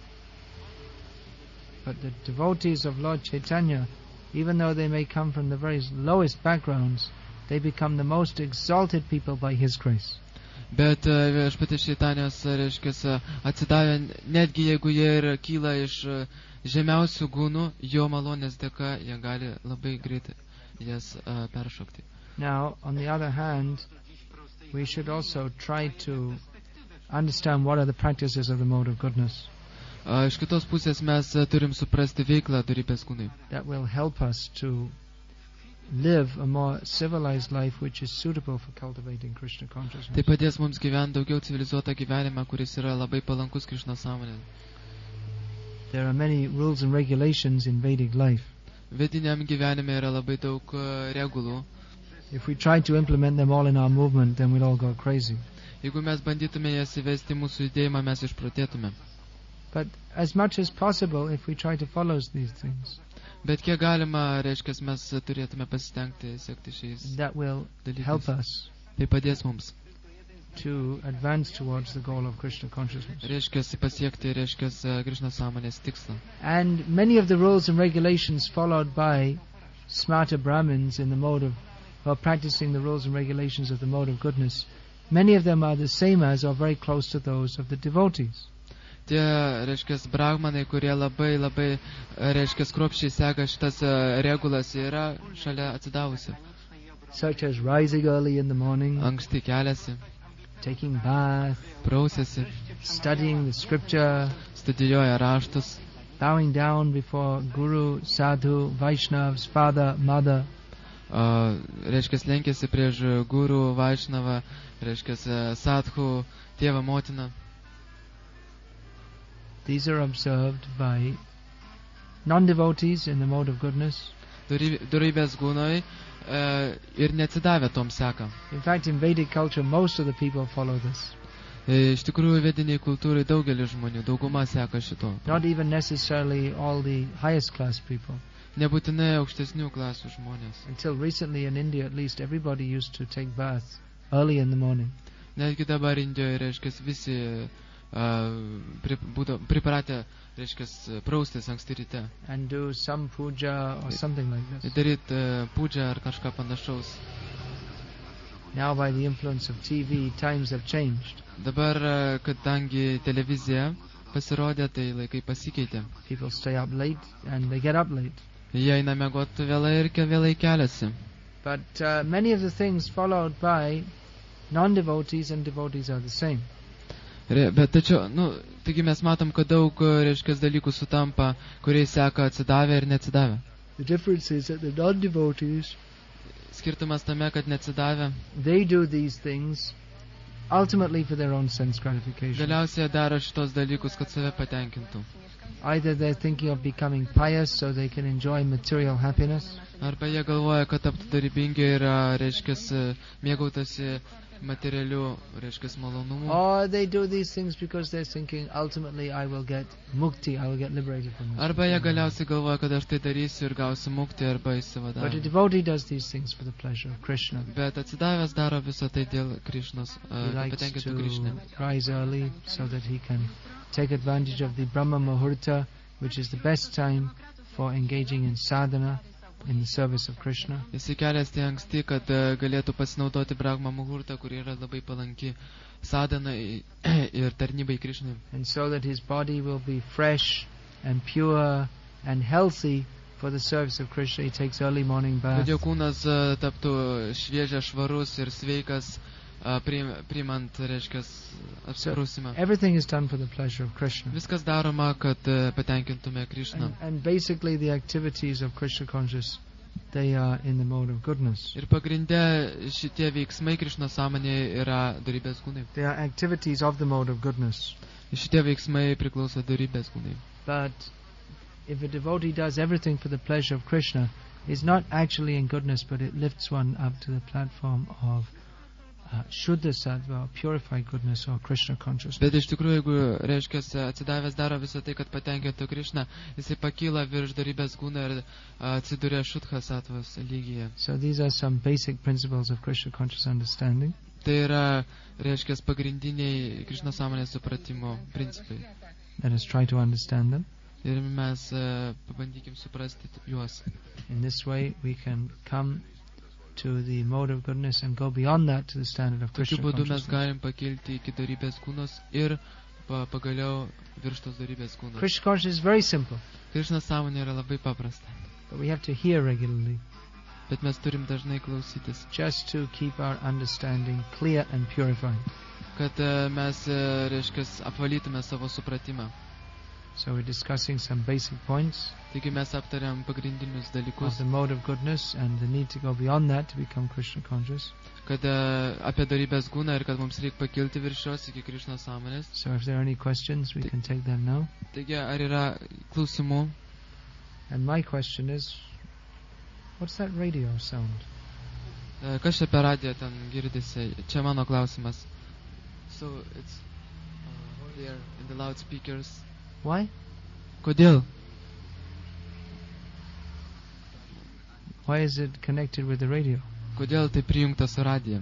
But the devotees of Lord Chaitanya, even though they may come from the very lowest backgrounds, they become the most exalted people by His grace. Bet uh, viešpaties Čaitanijos, reiškia, atsidavę, netgi jeigu jie ir kyla iš uh, žemiausių gūnų, jo malonės dėka jie gali labai greitai jas uh, peršokti. Now, on the other hand, we should also try to understand what are the practices of the mode of goodness Uh, iš kitos pusės mes uh, turim suprasti veiklą darybės kūnai. that will help us to live a more civilized life which is suitable for cultivating Krishna consciousness. Tai padės mums gyventi daugiau civilizuotą gyvenimą, kuris yra labai palankus Krishna sąmonė. There are many rules and regulations in Vedic life. Vediniam gyvenime yra labai daug uh, regulų. If we try to implement them all in our movement, then we'll all go crazy. Jeigu mes bandytume jas įvesti į mūsų judėjimą, mes išprotėtume. But as much as possible, if we try to follow these things, Bet kiek galima, reiškia, mes turėtume pasistengti sekti šiais that will help dalykais. us Tai padės mums, to advance towards the goal of Krishna consciousness. reiškia, pasiekti, reiškia, Krishna sąmonės tikslą. And many of the rules and regulations followed by smarta Brahmins in the mode of, or practicing the rules and regulations of the mode of goodness, many of them are the same as or very close to those of the devotees. Tie, reiškia, brahmanai, kurie labai, labai, reiškia, kruopščiai seka šitas uh, regulas, yra šalia atsidavusi. Such as rising early in the morning, Anksti keliasi, taking bath, prausiasi, studying the scripture, studijuoja raštus, bowing down before Guru, Sadhu, Vaishnavas, father, mother, uh, reiškia, lenkiasi prieš guru, Vaishnavą, reiškia, sadhu, tėvą, motiną. These are observed by non-devotees in the mode of goodness. Dorybės gūnoj uh, ir neatsidavę tom seka. In fact, in Vedic culture, most of the people follow this. E, iš tikrųjų, vediniai kultūrai daugelis žmonių, dauguma seka šito. Not even necessarily all the highest class people. Nebūtinai aukštesnių klasių žmonės. Until recently in India, at least, everybody used to take bath early in the morning. Netgi dabar Indijoje, reiškia, visi uh, pri, būtų pripratę, reiškia, praustis anksti ryte. And do some puja or something like this. Daryt uh, pūdžią ar kažką panašaus. Now by the influence of T V, times have changed. Dabar, uh, kadangi televizija pasirodė, tai laikai pasikeitė. People stay up late and they get up late. Jie eina miegoti vėlai ir vėlai keliasi. But uh, many of the things followed by non-devotees and devotees are the same. Re, bet tačiau, nu, taigi mes matom, kad daug, reiškia, dalykų sutampa, kuriais seka atsidavę ir neatsidavę. The difference is that the non-devotees, Skirtumas tame, kad neatsidavę, they do these things ultimately for their own sense gratification. galiausiai daro šitos dalykus, kad save patenkintų. Either they're thinking of becoming pious so they can enjoy material happiness, Arba jie galvoja, kad taptų darybingi ir, reiškia, mėgautasi materialių, reiškia, malonumų. or they do these things because they're thinking ultimately I will get mukti, I will get liberated from this. Arba jie galiausiai galvoja, kad aš tai darysiu ir gausiu mukti arba But a įsivadavimą. devotee does these things for the pleasure of Krishna. Bet atsidavęs daro visą tai dėl Krišnos, He uh, likes patenkintų Krišnę. to rise early so that he can take advantage of the Brahma Muhurta, which is the best time for engaging in sadhana. in the service of Krishna. Jis kelias tai anksti, kad uh, galėtų pasinaudoti Brahma Muhurtą, kuri yra labai palanki sadhana ir tarnybai Krishnai. And so that his body will be fresh and pure and healthy for the service of Krishna, he takes early morning bath. Kad jo kūnas uh, taptų šviežias, švarus ir sveikas, uh, priimant, reiškia, apsiprausimą. So everything is done for the pleasure of Krishna. Viskas daroma, kad uh, patenkintume Krishną. And, and basically the activities of Krishna conscious, they are in the mode of goodness. Ir pagrinde šitie veiksmai Krishna sąmonėje yra dorybės kūnai. They are activities of the mode of goodness. Šitie veiksmai priklauso dorybės kūnai. But if a devotee does everything for the pleasure of Krishna, it's not actually in goodness, but it lifts one up to the platform of uh, Shuddha Sattva, purified goodness, or Krishna consciousness. Bet iš tikrųjų, jeigu, reiškia, atsidavęs daro visą tai, kad patenkintų Krishną, jisai pakyla virš dorybės kūno ir atsiduria Shuddha Sattvos lygyje. So these are some basic principles of Krishna conscious understanding. Tai yra, reiškia, pagrindiniai Krishna sąmonės supratimo principai. Let us try to understand them. Ir mes uh, pabandykim suprasti juos. In this way we can come to the mode of goodness and go beyond that to the standard of Krishna Tokiu būdu mes consciousness. galim pakilti iki dorybės kūnos ir pa, pagaliau virš tos dorybės kūnos. Krishna consciousness is very simple, Krishna sąmonė yra labai paprasta, but we have to hear regularly bet mes turim dažnai klausytis, just to keep our understanding clear and purified. kad uh, mes, uh, reiškia, apvalytume savo supratimą. So we're discussing some basic points Taigi mes aptariam pagrindinius of dalykus, the mode of goodness and the need to go beyond that to become Krishna conscious. kad uh, apie dorybės kūną ir kad mums reikia pakilti virš jos iki Krishna sąmonės. So if there are any questions, we can take them now. Taigi, ar yra klausimų? And my question is, what's that radio sound? Uh, kas čia per radiją ten girdisi? Čia mano klausimas. So it's uh, there in the loudspeakers. Why? Kodėl? Why is it connected with the radio? Kodėl tai prijungta su radija?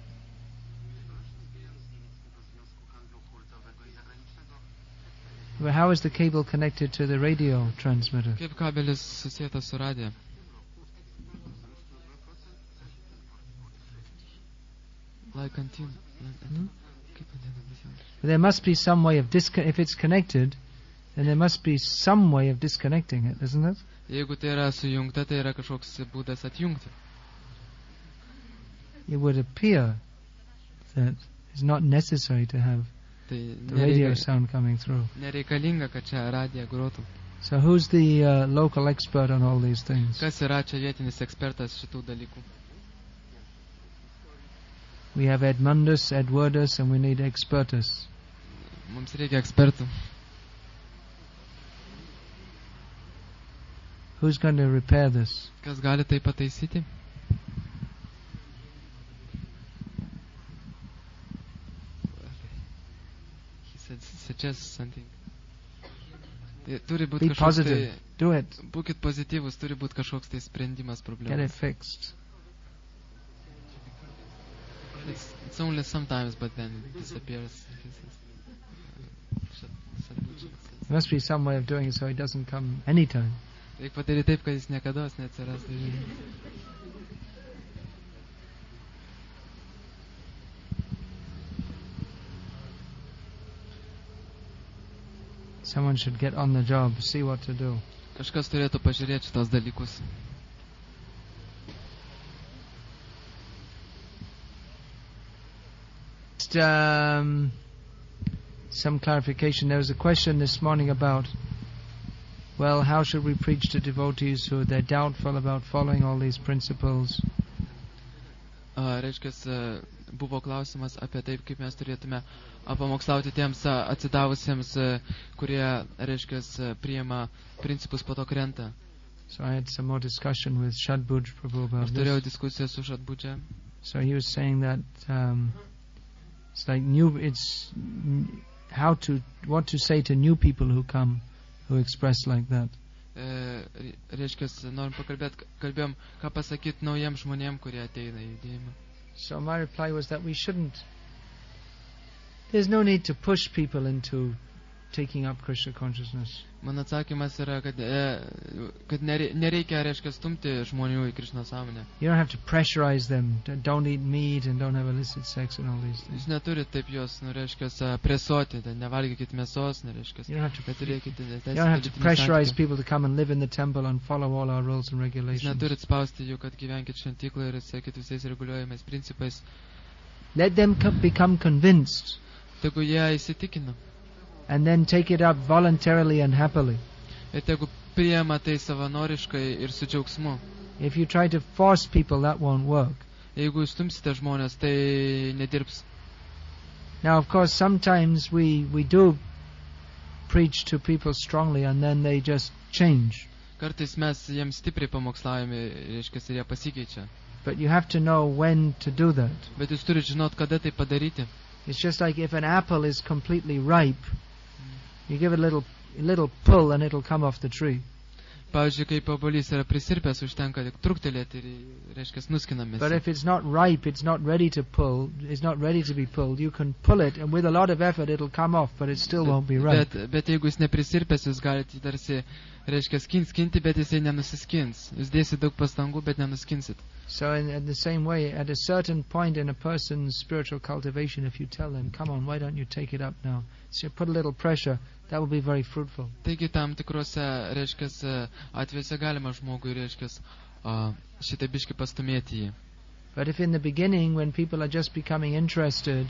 Well, how is the cable connected to the radio transmitter? Kaip kabelis susietas su radija? Like until. Hmm? There must be some way of disco- if it's connected, then there must be some way of disconnecting it, isn't it? Jeigu tai yra sujungta, tai yra kažkoks būdas atjungti. It would appear that it's not necessary to have Tai the radio nereika, sound coming through. nereikalinga, kad čia radija grotų. So who's the uh, local expert on all these things? Kas yra čia vietinis ekspertas šitų dalykų? We have Edmundus, Edwardus, and we need expertus. Mums reikia ekspertų. Who's going to repair this? Kas gali tai pataisyti? He said, suggest something. Tai turi būti Be kažkoks positive. tai, Do it. būkit pozityvus, turi būti kažkoks tai sprendimas Get it problemos. fixed. It's, it's only sometimes, but then it disappears. He says. Shut- shut- shut- There must be some way of doing it so it doesn't come anytime. Reikia padaryti taip, kad jis niekados neatsirastų. Someone should get on the job, see what to do. Kažkas turėtų pažiūrėti šitos dalykus. Just, um, some clarification. There was a question this morning about, well, how should we preach to devotees who they're doubtful about following all these principles? Uh, reiškia, buvo klausimas apie taip, kaip mes turėtume pamokslauti tiems uh, atsidavusiems, uh, kurie, reiškia, uh, priima principus, po to krenta. So I had some more discussion with Shadbhuj Prabhu about Aš turėjau this. diskusiją su Šatbudžia. So he was saying that um, it's like new. It's n- how to what to say to new people who come, who express like that. E, reiškia, norim pakalbėti, kalbėjom, ką pasakyti naujiem žmonėm, kurie ateina į judėjimą. So my reply was that we shouldn't. There's no need to push people into taking up Krishna consciousness. Man atsakymas yra, kad, e, kad nerei- nereikia, reiškia, stumti žmonių į Krishna sąmonę. You don't have to pressurize them. D- Don't eat meat and don't have illicit sex and all these things. Jūs neturit taip jos, nu, reiškia, presuoti, ten nevalgykit mėsos, nereiškia, You don't have to, neturėkite you don't have to pressurize people to come and live in the temple and follow all our rules and Jūs regulations. neturit spausti jų, kad gyvenkit šventykloje ir sekit visais reguliuojamais principais. Let them co- become convinced Tegu jie įsitikina. and then take it up voluntarily and happily. Ir tegu priema tai savanoriškai ir su džiaugsmu. If you try to force people, that won't work. Jeigu jūs stumsite žmonės, tai nedirbs. Now, of course, sometimes we, we do preach to people strongly and then they just change. Kartais mes jiems stipriai pamokslaujame, reiškia, ir jie pasikeičia. But you have to know when to do that. Bet jūs turite žinot, kada tai padaryti. It's just like if an apple is completely ripe, you give it a little, a little pull and it'll come off the tree. Pavyzdžiui, kai obuolys yra prisirpęs, užtenka tik truktelėti ir, reiškia, nuskinamės. But if it's not ripe, it's not ready to pull, it's not ready to be pulled, you can pull it and with a lot of effort it'll come off, but it still won't be ripe. Bet, bet jeigu jis neprisirpęs, jūs galite tarsi, reiškia, skins, skinti, bet jisai nenusiskins. Jūs dėsit daug pastangų, bet nenuskinsit. So in, in the same way, at a certain point in a person's spiritual cultivation, if you tell them, come on, why don't you take it up now? So you put a little pressure, that will be very fruitful. Taigi tam tikrose, reiškia, atvejuose galima žmogui, reiškia, šitą biškį pastumėti jį. But if in the beginning, when people are just becoming interested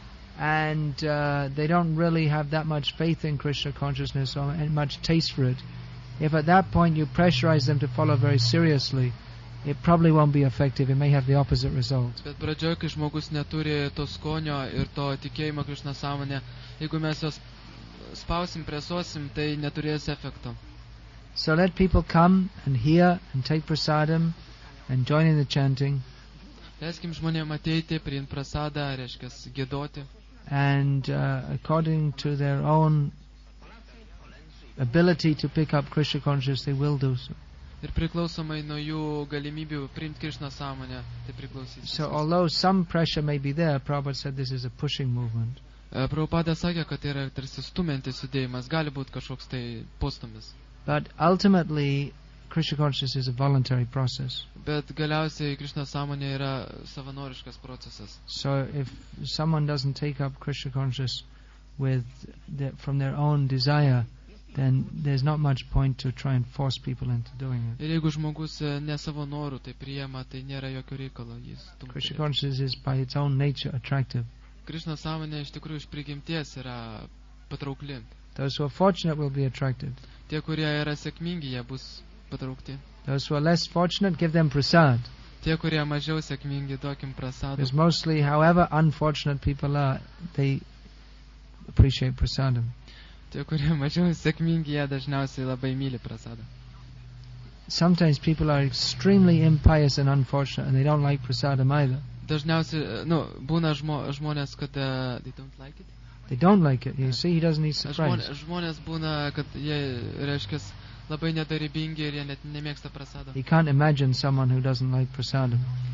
and uh, they don't really have that much faith in Krishna consciousness or and much taste for it, if at that point you pressurize them to follow very seriously, it probably won't be effective. It may have the opposite result. Bet pradžioje, kai žmogus neturi to skonio ir to tikėjimo Krishna sąmonė, jeigu mes jos spausim, presuosim, tai neturės efekto. So let people come and hear and take prasadam and join in the chanting. Leiskim žmonėm ateiti, priimti prasadą, reiškia, giedoti. And uh, according to their own ability to pick up Krishna consciousness, they will do so. Ir priklausomai nuo jų galimybių priimti Krishna sąmonę, tai priklausys. So although some pressure may be there, Prabhupada said this is a pushing movement. Prabhupada sakė, kad tai yra tarsi stumiantis judėjimas, gali būti kažkoks tai postumis. But ultimately, Krishna consciousness is a voluntary process. Bet galiausiai Krishna sąmonė yra savanoriškas procesas. So if someone doesn't take up Krishna consciousness with the, from their own desire, then there's not much point to try and force people into doing it. Ir jeigu žmogus ne savo norų tai priima, tai nėra jokio reikalo jis stumti. Krishna consciousness is by its own nature attractive. Krishna sąmonė iš tikrųjų iš prigimties yra patraukli. Those who are fortunate will be attracted. Tie, kurie yra sėkmingi, jie bus patraukti. Those who are less fortunate, give them prasad. Tie, kurie mažiau sėkmingi, duokim prasadų. Because mostly, however unfortunate people are, they appreciate prasadam. Tie, kurie mažiau sėkmingi, jie dažniausiai labai myli prasadą. Sometimes people are extremely impious and unfortunate and they don't like prasadam either. Dažniausiai, nu, būna žmo, žmonės, kad uh, they don't like it. They don't like it. You see, he doesn't eat Žmonės, surprise. žmonės būna, kad jie, reiškia, labai nedarybingi ir jie net nemėgsta prasado. He can't imagine someone who doesn't like prasadam.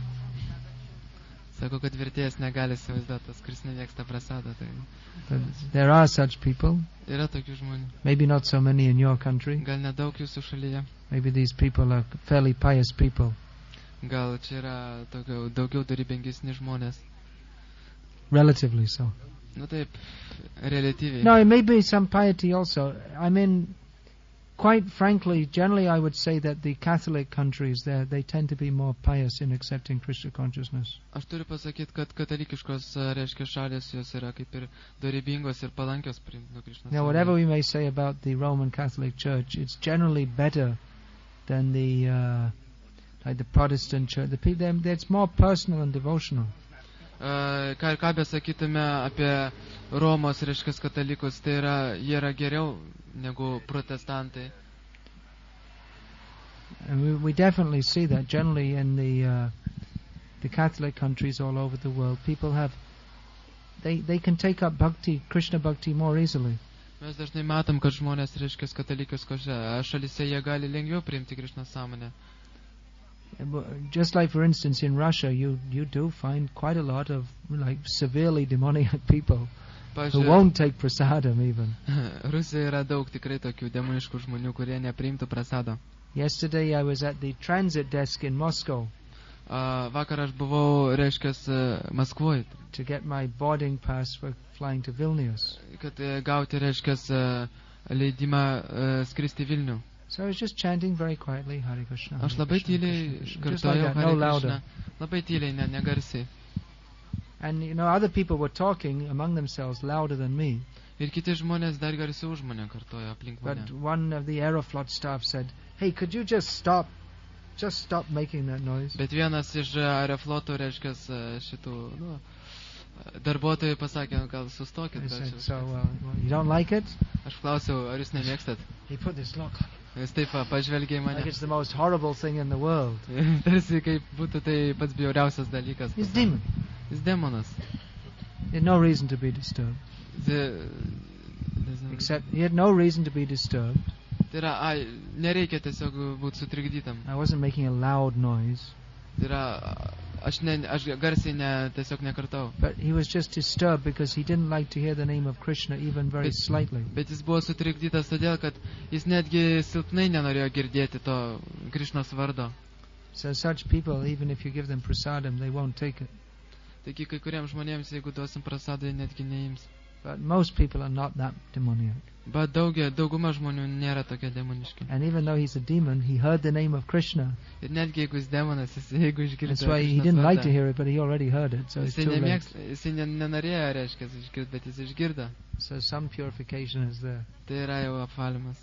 Sako, kad vertėjas negali įsivaizduotas, kuris nemėgsta prasado. Tai But there are such people. yra tokių žmonių. Maybe not so many in your country. Gal nedaug jūsų šalyje. Maybe these people are fairly pious people. Gal čia yra daugiau, daugiau darybingesni žmonės. Relatively so. Nu taip, relatyviai. No, it may be some piety also. I mean, quite frankly, generally I would say that the Catholic countries, there, they tend to be more pious in accepting Krishna consciousness. Aš turiu pasakyti, kad katalikiškos, reiškia, šalės jos yra kaip ir darybingos ir palankios priimti nuo Krishna. Now, whatever we may say about the Roman Catholic Church, it's generally better than the uh, like the Protestant Church. The people, it's more personal and devotional. Uh, ką, ką besakytume apie Romos, reiškia, katalikus, tai yra, jie yra geriau negu protestantai. And we, we definitely see that generally in the uh, the Catholic countries all over the world, people have they they can take up bhakti, Krishna bhakti more easily. Mes dažnai matom, kad žmonės, reiškia, katalikiškos šalyse jie gali lengviau priimti Krishna sąmonę. Just like, for instance, in Russia, you you do find quite a lot of like severely demoniac people who won't take prasadam even. Rusijoje yra daug tikrai tokių demoniškų žmonių, kurie nepriimtų prasado. Yesterday I was at the transit desk in Moscow. Uh, vakar aš buvau, reiškias, uh, Maskvoje. To get my boarding pass for flying to Vilnius. Kad uh, gauti, reiškias, uh, leidimą uh, skristi Vilnių. So I was just chanting very quietly, Hare Krishna. Aš labai tyliai kartojau Hare Krishna. Labai tyliai, ne, negarsiai. And you know, other people were talking among themselves louder than me. Ir kiti žmonės dar garsiau už mane kartojo aplink mane. But one of the Aeroflot staff said, "Hey, could you just stop? Just stop making that noise." Bet vienas iš Aerofloto, reiškias, šitų, nu, darbuotojai pasakė, gal sustokit. I said, so, uh, well, you don't like it? Aš klausiau, ar jūs nemėgstat? He put this look. Jis taip pažvelgė į mane. Like it's the most horrible thing in the world. Tarsi kaip būtų tai pats bjauriausias dalykas. He's demon. Jis demonas. He had no reason to be disturbed. The, Except he had no reason to be disturbed. Tai yra, ai, nereikia tiesiog būti sutrikdytam. I wasn't making a loud noise. Tai yra, aš, ne, aš garsiai ne, tiesiog nekartau. But he was just disturbed because he didn't like to hear the name of Krishna even very bet, slightly. Bet jis buvo sutrikdytas todėl, kad jis netgi silpnai nenorėjo girdėti to Krishnos vardo. So such people, even if you give them prasadam, they won't take it. Taigi kai kuriems žmonėms, jeigu duosim prasadą, netgi neims. But most people are not that demoniac. Bet daugia, dauguma žmonių nėra tokie demoniški. And even though he's a demon, he heard the name of Krishna. Ir netgi jeigu jis demonas, jis jeigu išgirdo That's why he didn't like to hear it, but he already heard it, so it's too late. Jisai nenorėjo, reiškia, išgirdo, bet jis išgirdo. So some purification is there. Tai yra jau apvalymas.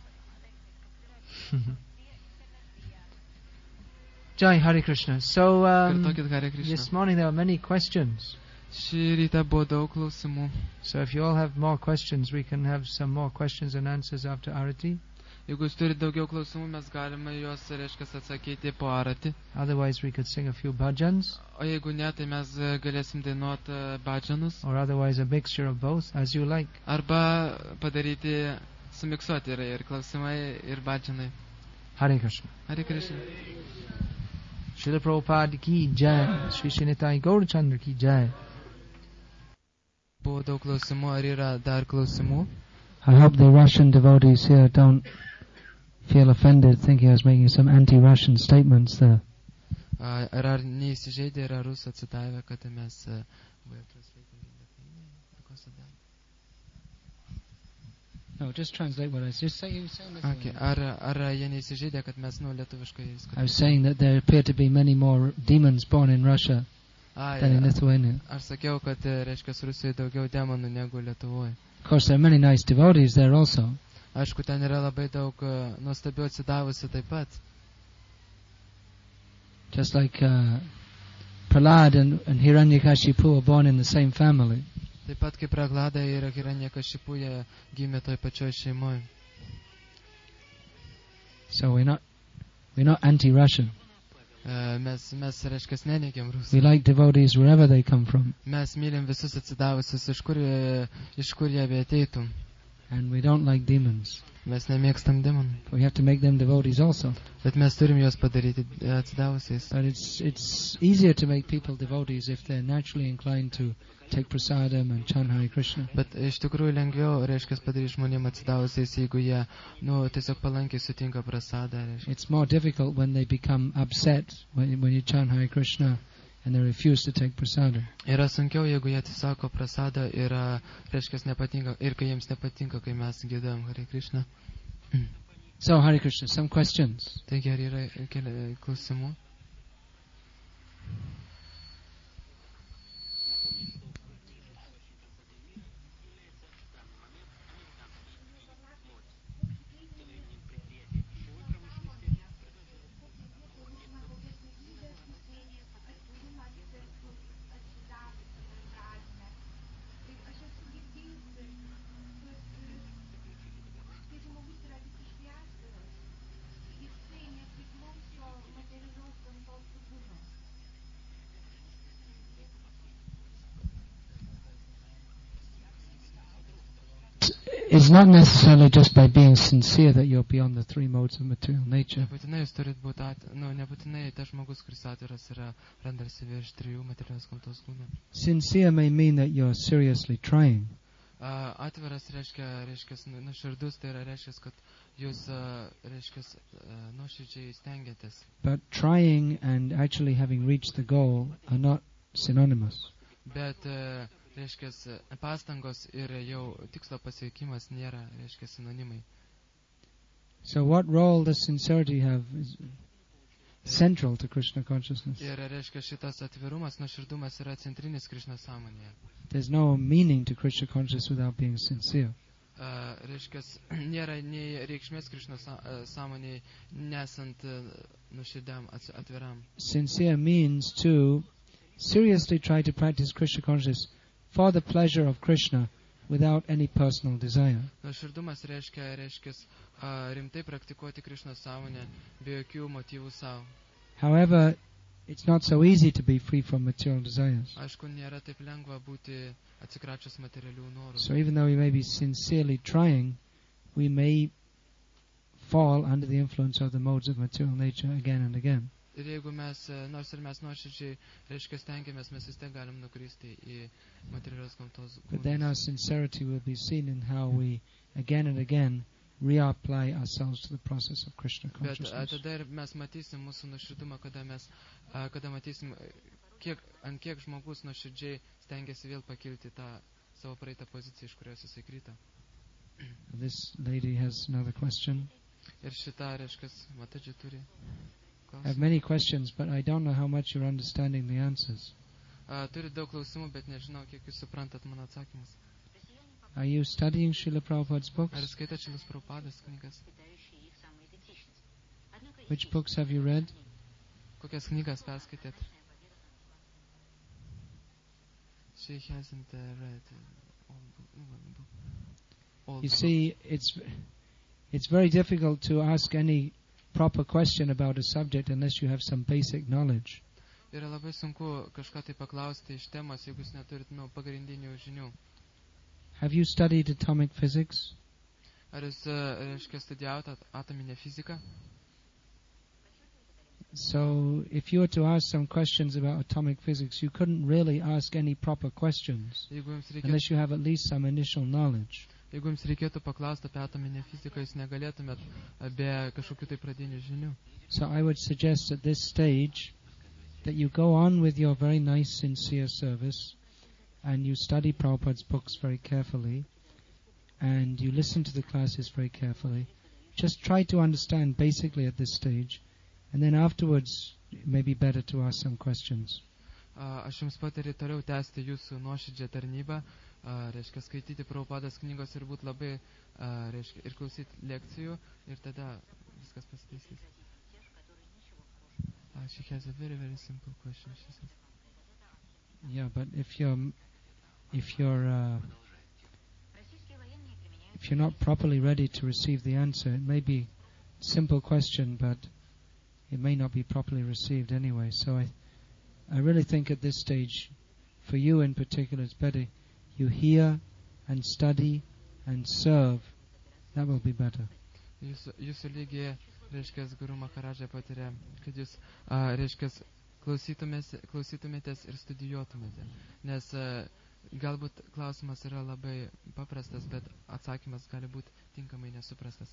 Jai Hare Krishna. So um, Hare Krishna. This morning there were many questions. Šį rytą buvo daug klausimų. So if you all have more questions, we can have some more questions and answers after Arati. Jeigu jūs turite daugiau klausimų, mes galime juos, reiškia, atsakyti po Arati. Otherwise we could sing a few bhajans. O jeigu ne, tai mes galėsim dainuoti bhajanus. Or otherwise a mixture of both, as you like. Arba padaryti, sumiksuoti ir, ir klausimai, ir bhajanai. Hare Krishna. Hare Krishna. Srila Prabhupada ki jai. Shri Shinitai Gaurachandra ki jai. Buvo daug klausimų, ar yra dar klausimų? I hope the Russian devotees here don't feel offended thinking I was making some anti-Russian statements there. Ar ar neįsižeidė, ar rusų atsidavė, kad mes... No, just translate what I was just saying. Okay. Ar, ar jie neįsižeidė, kad mes nu lietuviškai... I was saying that there appear to be many more demons born in Russia ah, than yeah. in Lithuania. Aš sakiau, kad, reiškia, Rusijoje daugiau demonų negu Lietuvoje. Of course, there are many nice devotees there also. Aišku, ten yra labai daug nuostabių atsidavusių taip pat. Just like uh, Prahlad and, and Hiranyakashipu are born in the same family. Taip pat kaip Prahlada ir Hiranyakashipu jie gimė toj pačioj šeimoje. So we're not we're not anti-Russian. Uh, mes, mes, reiškia, neneigiam Rusų. We like devotees wherever they come from. Mes mylim visus atsidavusius, iš kur, iš kur jie beateitų. And we don't like demons. Mes nemėgstam demonų. We have to make them devotees also. Bet mes turim juos padaryti atsidavusiais. But it's it's easier to make people devotees if they're naturally inclined to take prasadam and chant Hare Krishna. Bet iš tikrųjų lengviau, reiškia, padaryti žmonėm atsidavusiais, jeigu jie, nu, tiesiog palankiai sutinka prasadą, reiškia. It's more difficult when they become upset when when you chant Hare Krishna and they refuse to take prasadam. Yra sunkiau, jeigu jie atsisako prasadą ir, reiškia, nepatinka, ir kai jiems nepatinka, kai mes giedam Hare Krishna. So Hare Krishna, some questions. Taigi, ar yra keli klausimų? It's not necessarily just by being sincere that you're beyond the three modes of material nature. Nebūtinai jūs turit būti, at, nu, nebūtinai tas žmogus, kuris atviras yra, randasi virš trijų materialios gamtos kūnų. Sincere may mean that you're seriously trying. Uh, atviras reiškia, reiškia, nuoširdus, tai yra reiškia, kad jūs, uh, reiškia, uh, nuoširdžiai stengiatės. But trying and actually having reached the goal are not synonymous. Bet, uh, reiškia, pastangos ir jau tikslo pasiekimas nėra, reiškia, sinonimai. So what role does sincerity have is central to Krishna consciousness. Ir reiškia, šitas atvirumas, nuoširdumas yra centrinis Krishna sąmonėje. There's no meaning to Krishna consciousness without being sincere. Uh, reiškia, nėra nei reikšmės Krishna sąmonėje, nesant uh, nuoširdžiam, atviram. Sincere means to seriously try to practice Krishna consciousness for the pleasure of Krishna without any personal desire. Nuoširdumas reiškia, reiškia uh, rimtai praktikuoti Krishna sąmonę be jokių motyvų savo. However, it's not so easy to be free from material desires. Aišku, nėra taip lengva būti atsikračius materialių norų. So even though we may be sincerely trying, we may fall under the influence of the modes of material nature again and again. Ir jeigu mes, nors ir mes nuoširdžiai, reiškia, stengiamės, mes vis tiek galim nukristi į materialios gamtos kūnus. But then our sincerity will be seen in how we again and again reapply ourselves to the process of Krishna consciousness. Bet tada ir mes matysim mūsų nuoširdumą, kada mes, kada matysim, kiek, ant kiek žmogus nuoširdžiai stengiasi vėl pakilti tą savo praeitą poziciją, iš kurios jisai krito. This lady has another question. Ir šitą, reiškia, Mataji turi. I have many questions, but I don't know how much you're understanding the answers. Uh, turi daug klausimų, bet nežinau, kiek jūs suprantat mano atsakymus. Are you studying Srila Prabhupada's books? Ar skaitat Srilas Prabhupadas knygas? Which books have you read? Kokias knygas perskaitėt? She hasn't uh, read all book. All You book. see, it's it's very difficult to ask any proper question about a subject unless you have some basic knowledge. Yra labai sunku kažką tai paklausti iš temos, jeigu jūs neturit, nu, pagrindinių žinių. Have you studied atomic physics? Ar jūs, uh, reiškia, studijavote atominę fiziką? So, if you were to ask some questions about atomic physics, you couldn't really ask any proper questions Jeigu jums reikėtų, unless you have at least some initial knowledge. jeigu jums reikėtų paklausti apie atominę fiziką, jūs negalėtumėt be kažkokių tai pradinių žinių. So I would suggest at this stage that you go on with your very nice, sincere service and you study Prabhupada's books very carefully and you listen to the classes very carefully. Just try to understand basically at this stage, and then afterwards it may be better to ask some questions. Uh, aš jums patariu toliau tęsti jūsų nuoširdžią tarnybą, uh, reiškia, skaityti Prabhupados knygos ir būti labai, uh, reiškia, ir klausyti lekcijų, ir tada viskas pasitaisys. Uh, she has a very, very simple question, she says. Yeah, but if you're if you're uh, if you're not properly ready to receive the answer, it may be a simple question, but it may not be properly received anyway. So I I really think at this stage, for you in particular, it's better you hear and study and serve. That will be better. Jūsų, jūsų lygiai, reiškia, Guru Maharadža patiria, kad jūs, uh, reiškia, klausytumėtės ir studijuotumėte. Nes uh, galbūt klausimas yra labai paprastas, bet atsakymas gali būti tinkamai nesuprastas.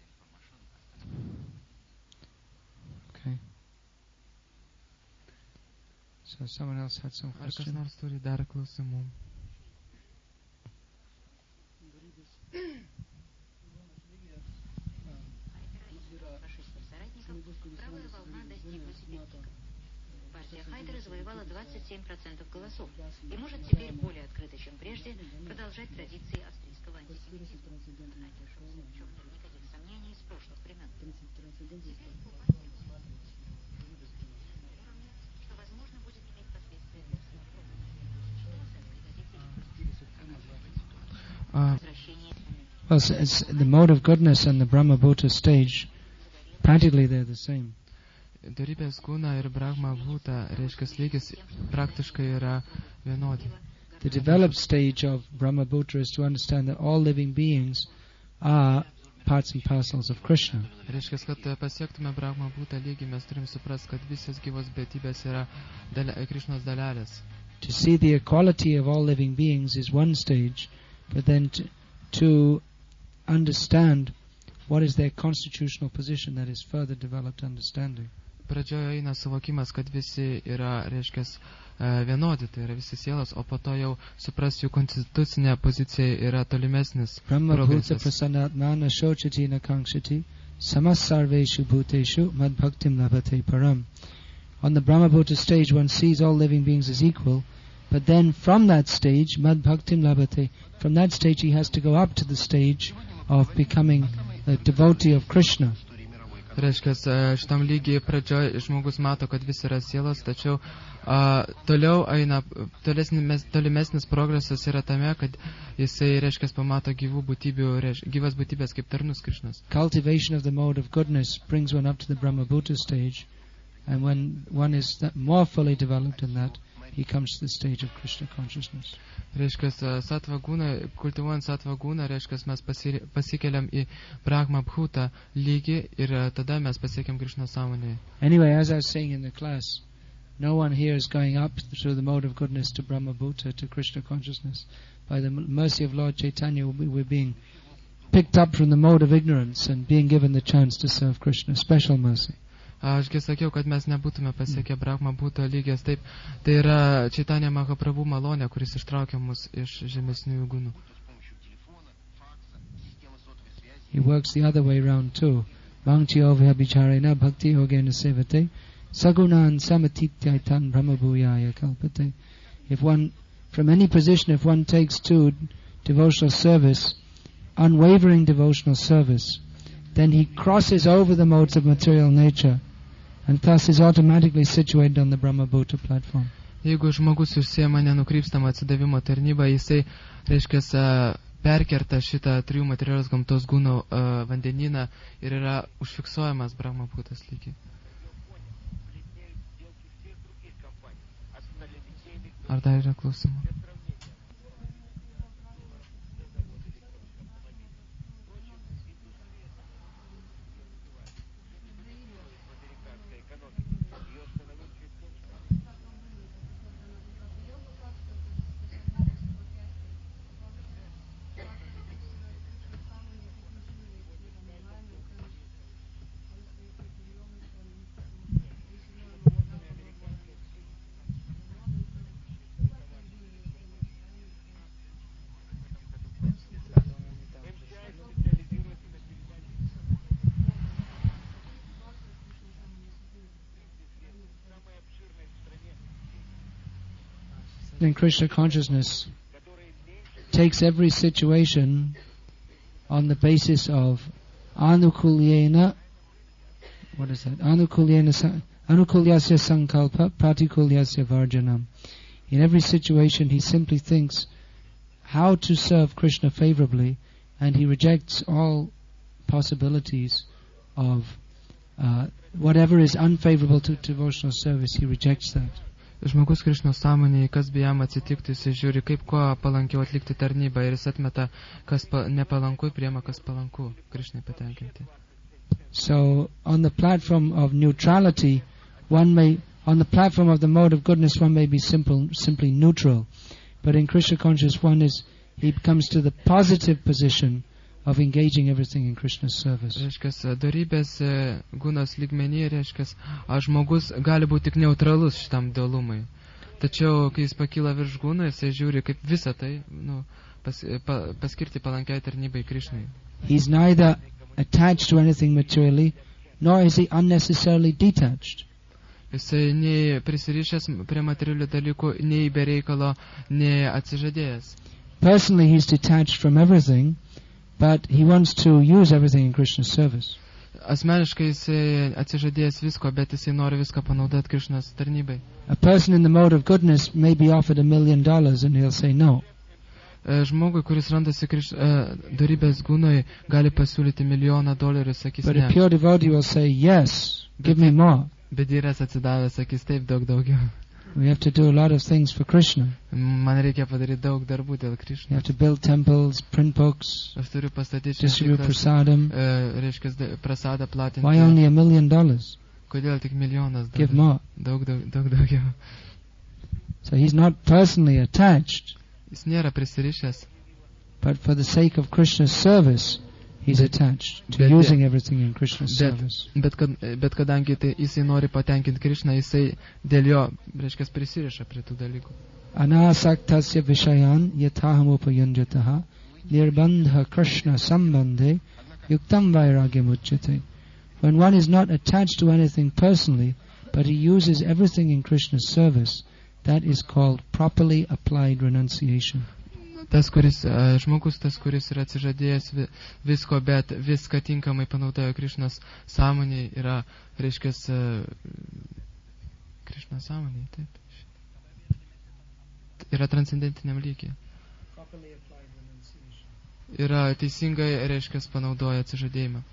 Okay. So someone else had some Ar kas question? nors turi dar klausimų? Правая волна достигла пика. Партия Хайдера завоевала двадцать семь процентов голосов и может теперь более открыто, чем прежде, продолжать традиции австрийского антисемитизма. В чем нет никаких сомнений с прошлых времен. Что, возможно, будет иметь последствия для Uh, Well, it's, it's the mode of goodness and the Brahma Bhuta stage, practically they're the same. Dorybės kūna ir Brahma Bhuta, reiškia, lygis praktiškai yra vienodi. The developed stage of Brahma Bhuta is to understand that all living beings are parts and parcels of Krishna. Reiškia, kad pasiektume Brahma Bhuta lygį, mes turim suprast, kad visos gyvos betybės yra dale, Krishnos dalelės. To see the equality of all living beings is one stage, but then to, to understand what is their constitutional position, that is further developed understanding. Pradžioje eina suvokimas, kad visi yra, reiškia, vienodi, tai yra visi sielos, o po to jau supras jų konstitucinė pozicija yra tolimesnis Brahma bhuta progresas. prasanatmana shochati nakankshati samasarveshu bhuteshu madbhaktim labhate param. On the Brahma bhuta stage, one sees all living beings as equal, but then from that stage, madbhaktim labhate, from that stage he has to go up to the stage of becoming a devotee of Krishna. Reiškia, šitam lygiai pradžioje žmogus mato, kad visi yra sielos, tačiau a, toliau eina, tolesnis, tolimesnis progresas yra tame, kad jisai, reiškia, pamato gyvų būtybių, reiškia, gyvas būtybės kaip tarnus Krishnas. Cultivation of the mode of goodness brings one up to the Brahma bhuta stage, and when one is that more fully developed in that, he comes to the stage of Krishna consciousness. Reiškia, sattva guna, kultivuojant sattva guna, reiškia, mes pasikeliam į Brahma bhuta lygį ir tada mes pasiekiam Krishna sąmonėje. Anyway, as I was saying in the class, no one here is going up through the mode of goodness to Brahma bhuta, to Krishna consciousness. By the mercy of Lord Chaitanya, we're being picked up from the mode of ignorance and being given the chance to serve Krishna. Special mercy. Ašgi sakiau, kad mes nebūtume pasiekę Brahma bhuta lygės, taip, tai yra Chaitanya Mahaprabhu malonė, kuris ištraukia mus iš žemesniųjų gunų. He works the other way around too. Bhangchyo vibhacharena bhakti yogena sevate sagunan samatityaitan brahmabhuyaya kalpate. If one, from any position, if one takes to devotional service, unwavering devotional service, then he crosses over the modes of material nature, and thus is automatically situated on the Brahma bhuta platform. Jeigu žmogus užsiema nenukrypstamą atsidavimo tarnybą, jisai, reiškia, perkerta šitą trijų materialios gamtos gūnų uh, vandenyną ir yra užfiksuojamas Brahma bhutas lygiai. Ar dar yra klausimų? In Krishna consciousness takes every situation on the basis of anukulyena, what is that? Anukulyena, anukulyasya sankalpa, pratikulyasya varjanam. In every situation he simply thinks how to serve Krishna favorably, and he rejects all possibilities of uh, whatever is unfavorable to devotional service, he rejects that. Žmogus Krishnos sąmonėje, kas be jam atsitiktų, jis žiūri, kaip kuo palankiau atlikti tarnybą ir jis atmeta, kas pa, nepalanku, priema, kas palanku, Krishnai patenkinti. So, on the platform of neutrality, one may, on the platform of the mode of goodness, one may be simple, simply neutral. But in Krishna consciousness, one is, he comes to the positive position of engaging everything in Krishna's service. Reiškias, dorybės gunos lygmenį, reiškias, žmogus gali būti tik neutralus šitam dualumui. Tačiau, kai jis pakyla virš guno, jis žiūri, kaip visą tai, nu, pas, pa, paskirti palankiai tarnybai Krishnai. He's neither attached to anything materially, nor is he unnecessarily detached. Jisai nei prisirišęs prie materialių dalykų, nei be reikalo, nei atsižadėjęs. Personally, he's detached from everything, but he wants to use everything in Krishna's service. Asmeniškai jisai atsižadėjęs visko, bet jisai nori viską panaudoti Krishnos tarnybai. A person in the mode of goodness may be offered a million dollars and he'll say no. Žmogui, kuris randasi Kriš, uh, dorybės gūnoj, gali pasiūlyti milijoną dolerių, sakys But ne. a pure devotee will say, yes, give me more. Bet vyras atsidavęs, sakys taip, daug daugiau. We have to do a lot of things for Krishna. Man reikia padaryti daug darbų dėl You Krishna. have to build temples, print books, Aš turiu pastatyti distribute šventyklas, prasadam. uh, reiškia prasadą platinti. Why only a million dollars? Kodėl tik milijonas Give dolerių? more. Daug, daug, daug daugiau. So he's not personally attached, Jis nėra prisirišęs, but for the sake of Krishna's service, he's Bet- attached to bet- using everything in Krishna's Bet, service. bet, kad, bet kadangi tai jisai nori patenkinti Krišną, jisai dėl jo, reiškia, prisiriša prie tų dalykų. Anasaktasya vishayan yataham upayunjataha nirbandha Krishna sambandhe yuktam vairagyam uchyate. When one is not attached to anything personally, but he uses everything in Krishna's service, that is called properly applied renunciation. Tas, kuris, uh, žmogus, tas, kuris yra atsižadėjęs vi, visko, bet viską tinkamai panaudoja Krišnos sąmonėje, yra, reiškia, uh, Krišnos sąmonėje, taip. Yra transcendentiniam lygiai. Yra teisingai, reiškia, panaudoja atsižadėjimą.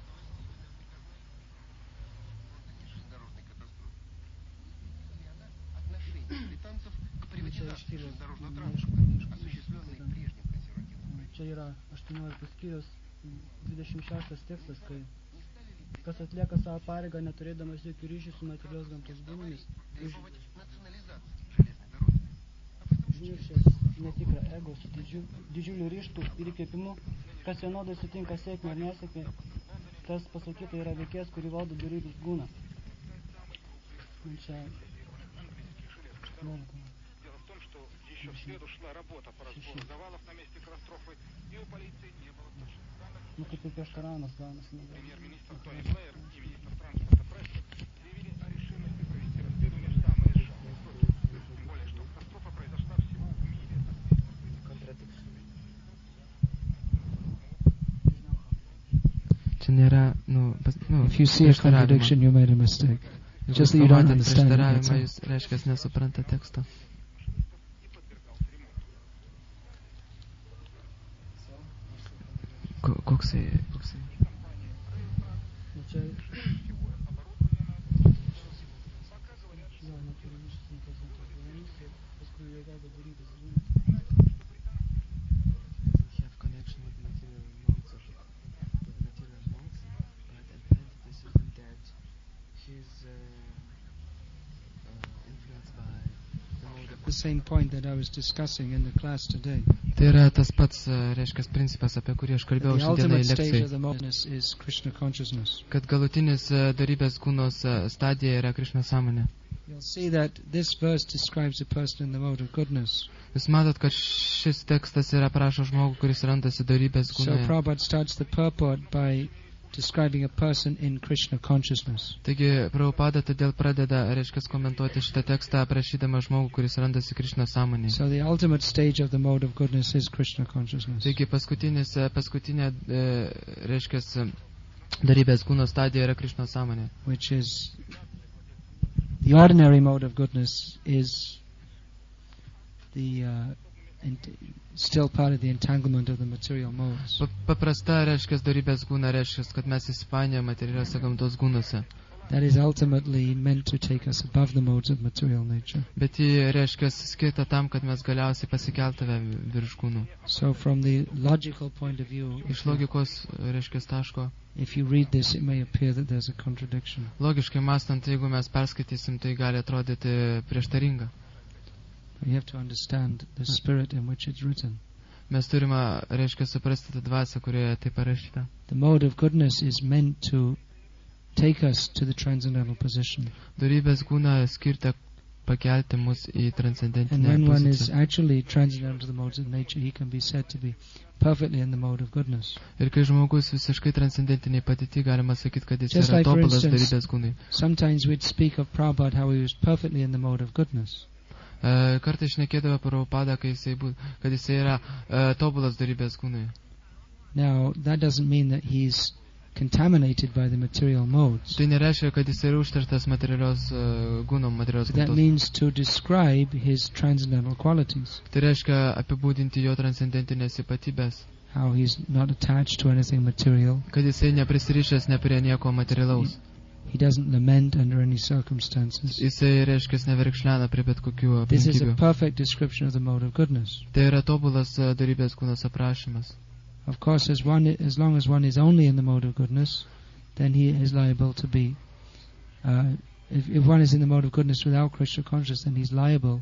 Čia yra aštuonioliktas skyrius, dvidešimt šeštas tekstas, kai kas atlieka savo pareigą, neturėdamas jokių ryšių su materialios gamtos būtimis, užmiršęs netikrą ego su didžiu, didžiuliu ryžtu ir įkvėpimu, kas vienodai sutinka sėkmę ar nesėkmę, tas pasakyta yra veikėjas, kurį valdo dorybės gūną. Man čia Еще в среду шла работа по разбору завалов на месте катастрофы, и у полиции не было точных данных. Ну, kaip ir prieštaraujamas gaunasi. Премьер-министр Тони Блэйр и министр транспорта Пресс заявили о решимости провести расследование в самые сжатые сроки. Тем более, что катастрофа произошла всего в миле от места контрадикции. Čia nėra, nu, pas, nu, If you see a contradiction, you made a mistake. Just that you don't understand it. Jūs, reiškia, nesupranta teksto. Koksai, koksai. Nu, čia... Have connection with material modes of with material modes, but apparently this isn't that he's uh, uh, influenced by the mode of The same point that I was discussing in the class today. Tai yra tas pats, reiškia, principas, apie kurį aš kalbėjau The šiandieną ultimate stage of lekcijai, the moderness is Krishna consciousness. kad galutinis darybės kūnos stadija yra Krišnos sąmonė. You'll see that this verse describes a person in the mode of goodness. Jūs matot, kad šis tekstas yra prašo žmogų, kuris randasi darybės So kūnoje. Prabhupada starts the purport by describing a person in Krishna consciousness. Taigi, Prabhupada todėl pradeda, reiškia, komentuoti šitą tekstą, aprašydama žmogų, kuris randasi Krišnos sąmonėje. So the ultimate stage of the mode of goodness is Krishna consciousness. Taigi, paskutinis, paskutinė, e, reiškia, darybės kūno stadija yra Krišnos sąmonė. Which is the ordinary mode of goodness is the uh, ent- still part of the entanglement of the material modes. Pa- Paprasta, reiškia, darybės kūna, reiškia, kad mes įsipainėjame materialiuose gamtos kūnuose. That is ultimately meant to take us above the modes of material nature. Bet jį, reiškia, skirta tam, kad mes galiausiai pasikeltume virš kūnų. So from the logical point of view, Iš logikos, reiškia, taško, if you read this, it may appear that there's a contradiction. logiškai mąstant, jeigu mes perskaitysim, tai gali atrodyti prieštaringa. You have to understand the spirit in which it's written. Mes turime, reiškia, suprasti tą dvasę, kurioje tai parašyta. The mode of goodness is meant to take us to the transcendental position. Darybės kūna skirta pakelti mus į And transcendentinę when one is poziciją. actually transcendental to the modes of nature, he can be said to be perfectly in the mode of goodness. Ir kai žmogus visiškai transcendentiniai patyti, galima sakyti, kad jis Just yra like, for tobulas instance, darybės kūnai. Sometimes we'd speak of Prabhupada how he was perfectly in the mode of goodness. Uh, Kartais šnekėdavo Prabhupada, kad jisai, bū, kad jisai yra uh, tobulas darybės kūnai. Now, that doesn't mean that he's contaminated by the material modes. Tai nereiškia, kad jisai yra užterštas materialios uh, gūnom, materialios That gamtos. means to describe his transcendental qualities. Tai reiškia apibūdinti jo transcendentinės ypatybės. How he's not attached to anything material. Kad jisai neprisirišęs ne prie nieko materialaus. He doesn't lament under any circumstances. Jisai, reiškia, neverkšlena prie bet kokių This is a aplinkybių. perfect description of the mode of goodness. Tai yra tobulas uh, darybės kūnos aprašymas. Of course, as one, as long as one is only in the mode of goodness, then he is liable to be. Uh, if, if one is in the mode of goodness without Krishna consciousness, then he's liable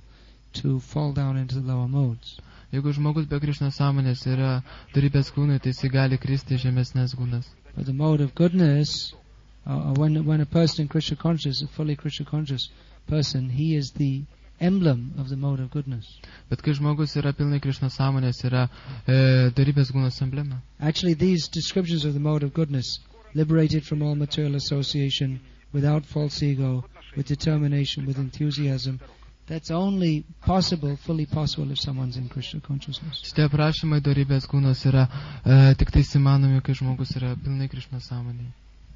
to fall down into the lower modes. Jeigu žmogus be Krišnos sąmonės yra dorybės kūnui, tai jis gali kristi žemesnės kūnas. But the mode of goodness, uh, when when a person in Krishna conscious, a fully Krishna conscious person, he is the emblem of the mode of goodness. Bet kai žmogus yra pilnai Krišnos sąmonės, yra e, dorybės kūnos emblema. Actually, these descriptions of the mode of goodness, liberated from all material association, without false ego, with determination, with enthusiasm, that's only possible, fully possible, if someone's in Krishna consciousness. Šitie aprašymai dorybės kūnos yra e, tik tais įmanomi, kai žmogus yra pilnai Krišnos sąmonėje.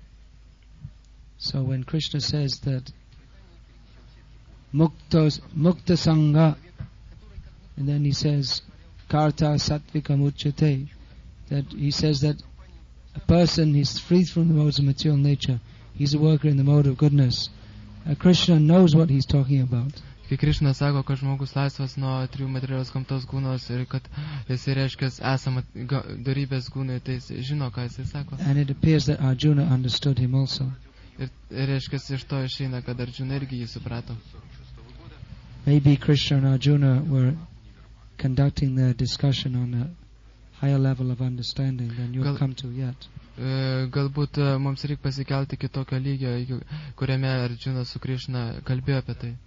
So when Krishna says that muktos, mukta sangha, and then he says karta sattvika muchyate, that he says that a person is free from the modes of material nature, he's a worker in the mode of goodness. Uh, Krishna knows what he's talking about. Kai Krišna sako, kad žmogus laisvas nuo trijų materialios gamtos kūnos ir kad jis reiškia esama dorybės kūnui, tai jis žino, ką jis sako. And it appears that Arjuna understood him also. Ir reiškia, iš to išeina, kad Arjuna irgi jį suprato. Maybe Krishna and Arjuna were conducting their discussion on a higher level of understanding than you've Gal, come to yet. Uh, galbūt uh, mums reikia pasikelti kitokio lygio, kuriame Arjuna su Krishna kalbėjo apie tai.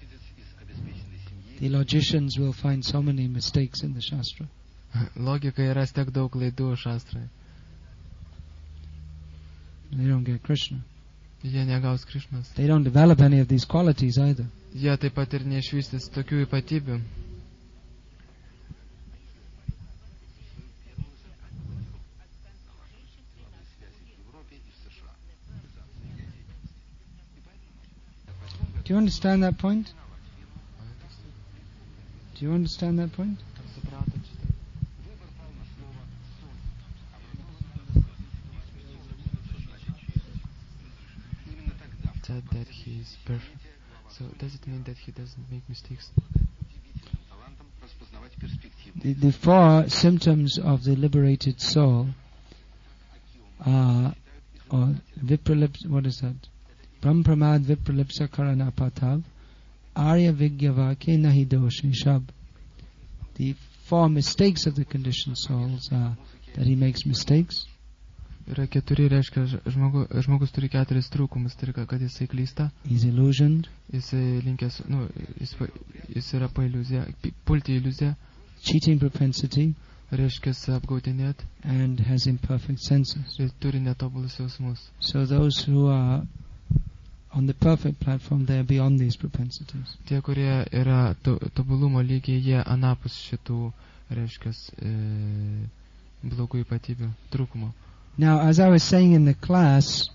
The logicians will find so many mistakes in the Shastra. Logika yra tiek daug klaidų šastrai. They don't get Krishna. Jie negaus Krishnos. They don't develop any of these qualities either. Jie taip pat ir neišvystys tokių ypatybių. Do you understand that point? Do you understand that point? Said that he is perfect. So does it mean that he doesn't make mistakes? The, the four symptoms of the liberated soul are, or vipralips, what is that? Brahmpramad vipralipsa karanapatav Arya Vigyavake Nahi Doshi Shab. The four mistakes of the conditioned souls are that he makes mistakes. Yra keturi, reiškia, žmogu, žmogus turi keturis trūkumus, tai yra, kad jisai klysta. He's illusioned. Jisai linkęs, nu, jis, jis yra pailiuzija, pulti iliuziją. Cheating propensity. Reiškia, apgaudinėt. And has imperfect senses. Ir turi netobulus jausmus. So those who are on the perfect platform, they are beyond these propensities. Tie, kurie yra to, tobulumo lygiai, jie anapus šitų, reiškia, e, blogų ypatybių, trūkumo. Now, as I was saying in the class,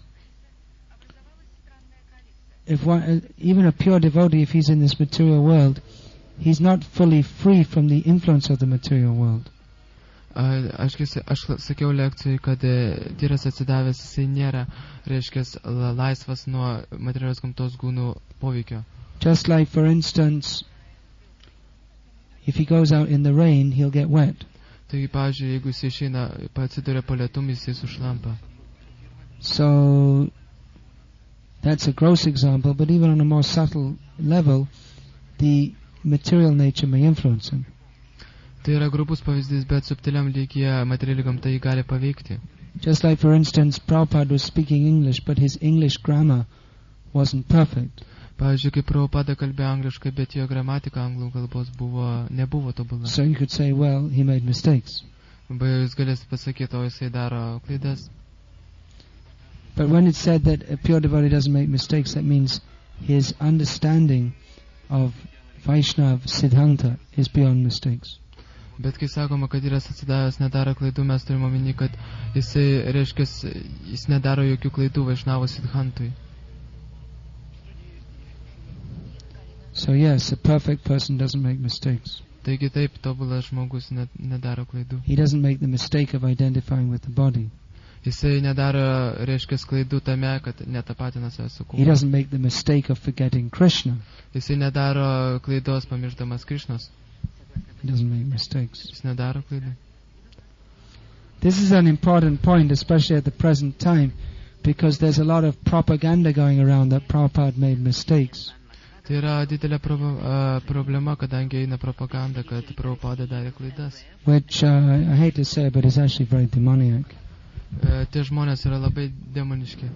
if one, uh, even a pure devotee, if he's in this material world, he's not fully free from the influence of the material world. Uh, aš, aš sakiau lekcijai, kad tyras atsidavęs, jisai nėra, reiškia, laisvas nuo materialios gamtos gūnų poveikio. Just like, for instance, if he goes out in the rain, he'll get wet. Taigi, pavyzdžiui, jeigu jis išeina, atsiduria po lietum, jis sušlampa. So, that's a gross example, but even on a more subtle level, the material nature may influence him. Tai yra grubus pavyzdys, bet subtiliam lygyje materiali gamta jį gali paveikti. Just like, for instance, Prabhupada was speaking English, but his English grammar wasn't perfect. Pavyzdžiui, kai Prabhupada kalbėjo angliškai, bet jo gramatika anglų kalbos buvo, nebuvo tobula. So you could say, well, he made mistakes. Arba jūs galėsite pasakyti, o jisai daro klaidas. But when it's said that a pure devotee doesn't make mistakes, that means his understanding of Vaishnava Siddhanta is beyond mistakes. Bet kai sakoma, kad yra atsidavęs nedaro klaidų, mes turime omeny, kad jisai, reiškia, jis nedaro jokių klaidų Vaishnavo Siddhantui. So yes, a perfect person doesn't make mistakes. Taigi taip, tobulas žmogus nedaro klaidų. He doesn't make the mistake of identifying with the body. Jisai nedaro, reiškia, klaidų tame, kad netapatina save su kūnu. He doesn't make the mistake of forgetting Krishna. Jisai nedaro klaidos pamiršdamas Krishnos. He doesn't make mistakes. Jis nedaro klaidų. This is an important point, especially at the present time, because there's a lot of propaganda going around that Prabhupada made mistakes. Tai yra didelė proba, uh, problema, kadangi eina propaganda, kad Prabhupada darė klaidas. which uh, I hate to say, but is actually very demoniac. Uh, tie žmonės yra labai demoniški.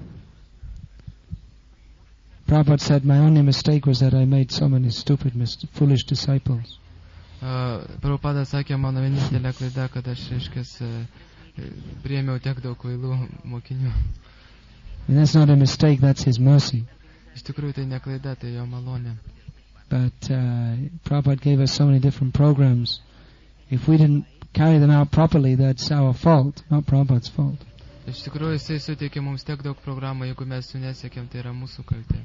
Prabhupada said, my only mistake was that I made so many stupid, mis- foolish disciples. Uh, Prabhupada sakė, mano vienintelė klaida, kad aš, reiškės, uh, priėmiau tiek daug kvailų mokinių. And that's not a mistake, that's his mercy. Iš tikrųjų, tai ne klaida, tai jo malonė. But uh, Prabhupada gave us so many different programs. If we didn't carry them out properly, that's our fault, not Prabhupada's fault. Iš tikrųjų, jisai suteikė mums tiek daug programų, jeigu mes jų nesiekėm, tai yra mūsų kaltė.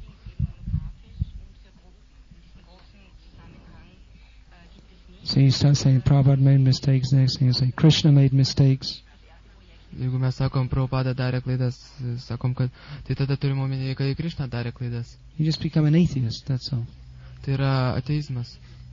So you start saying Prabhupada made mistakes, next thing you say Krishna made mistakes. Jeigu mes sakom, Prabhupada darė klaidas, sakom, kad tai tada turime omenyje, kad Krishna darė klaidas. You just become an atheist, that's all. Tai yra ateizmas.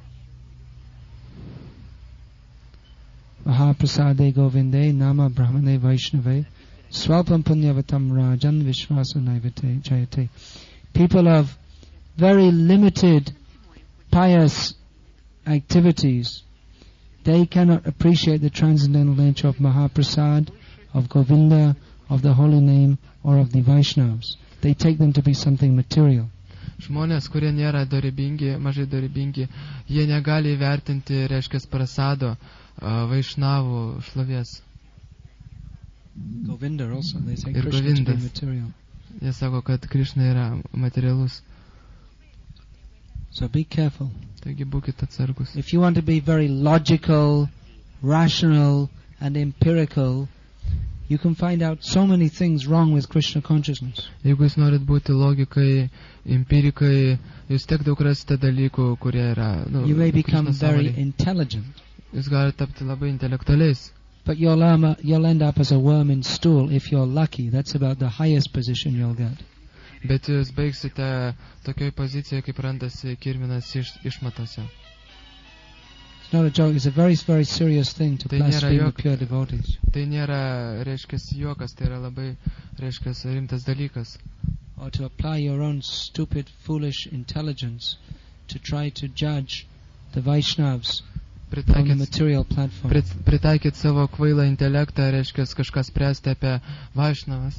Mahaprasade Govinde Nama Brahmane Vaishnave Swalpam Punyavatam Rajan Vishvasa Naivate Jayate. People of very limited pious activities, they cannot appreciate the transcendental nature of Mahaprasad, of Govinda, of the holy name, or of the Vaishnavas. They take them to be something material. Žmonės, kurie nėra dorybingi, mažai dorybingi, jie negali įvertinti, reiškia, prasado, uh, Vaišnavų šlovės. Govinda also, they say Ir Krishna to be Govindas. material. Jie sako, kad Krishna yra materialus. So be careful. Taigi būkite atsargus. If you want to be very logical, rational, and empirical, you can find out so many things wrong with Krishna consciousness. Jeigu jūs norit būti logikai, empirikai, jūs tiek daug rasite dalykų, kurie yra, nu, You may become Krishna very sąmonėj. intelligent, Jūs galite tapti labai intelektualiais. but you'll, um, you'll end up as a worm in stool if you're lucky. That's about the highest position you'll get. Bet jūs baigsite tokioj pozicijoje, kaip randasi kirminas iš, išmatose. It's not a joke. It's a very, very serious thing to Tai nėra blaspheme the jok- pure devotees. Tai nėra, reiškia, juokas, tai yra labai, reiškia, rimtas dalykas. Or to apply your own stupid, foolish intelligence to try to judge the Vaishnavas from the Pritaikyt, material platform. prit, pritaikyt savo kvailą intelektą, reiškia, kažką spręsti apie Vaišnavas.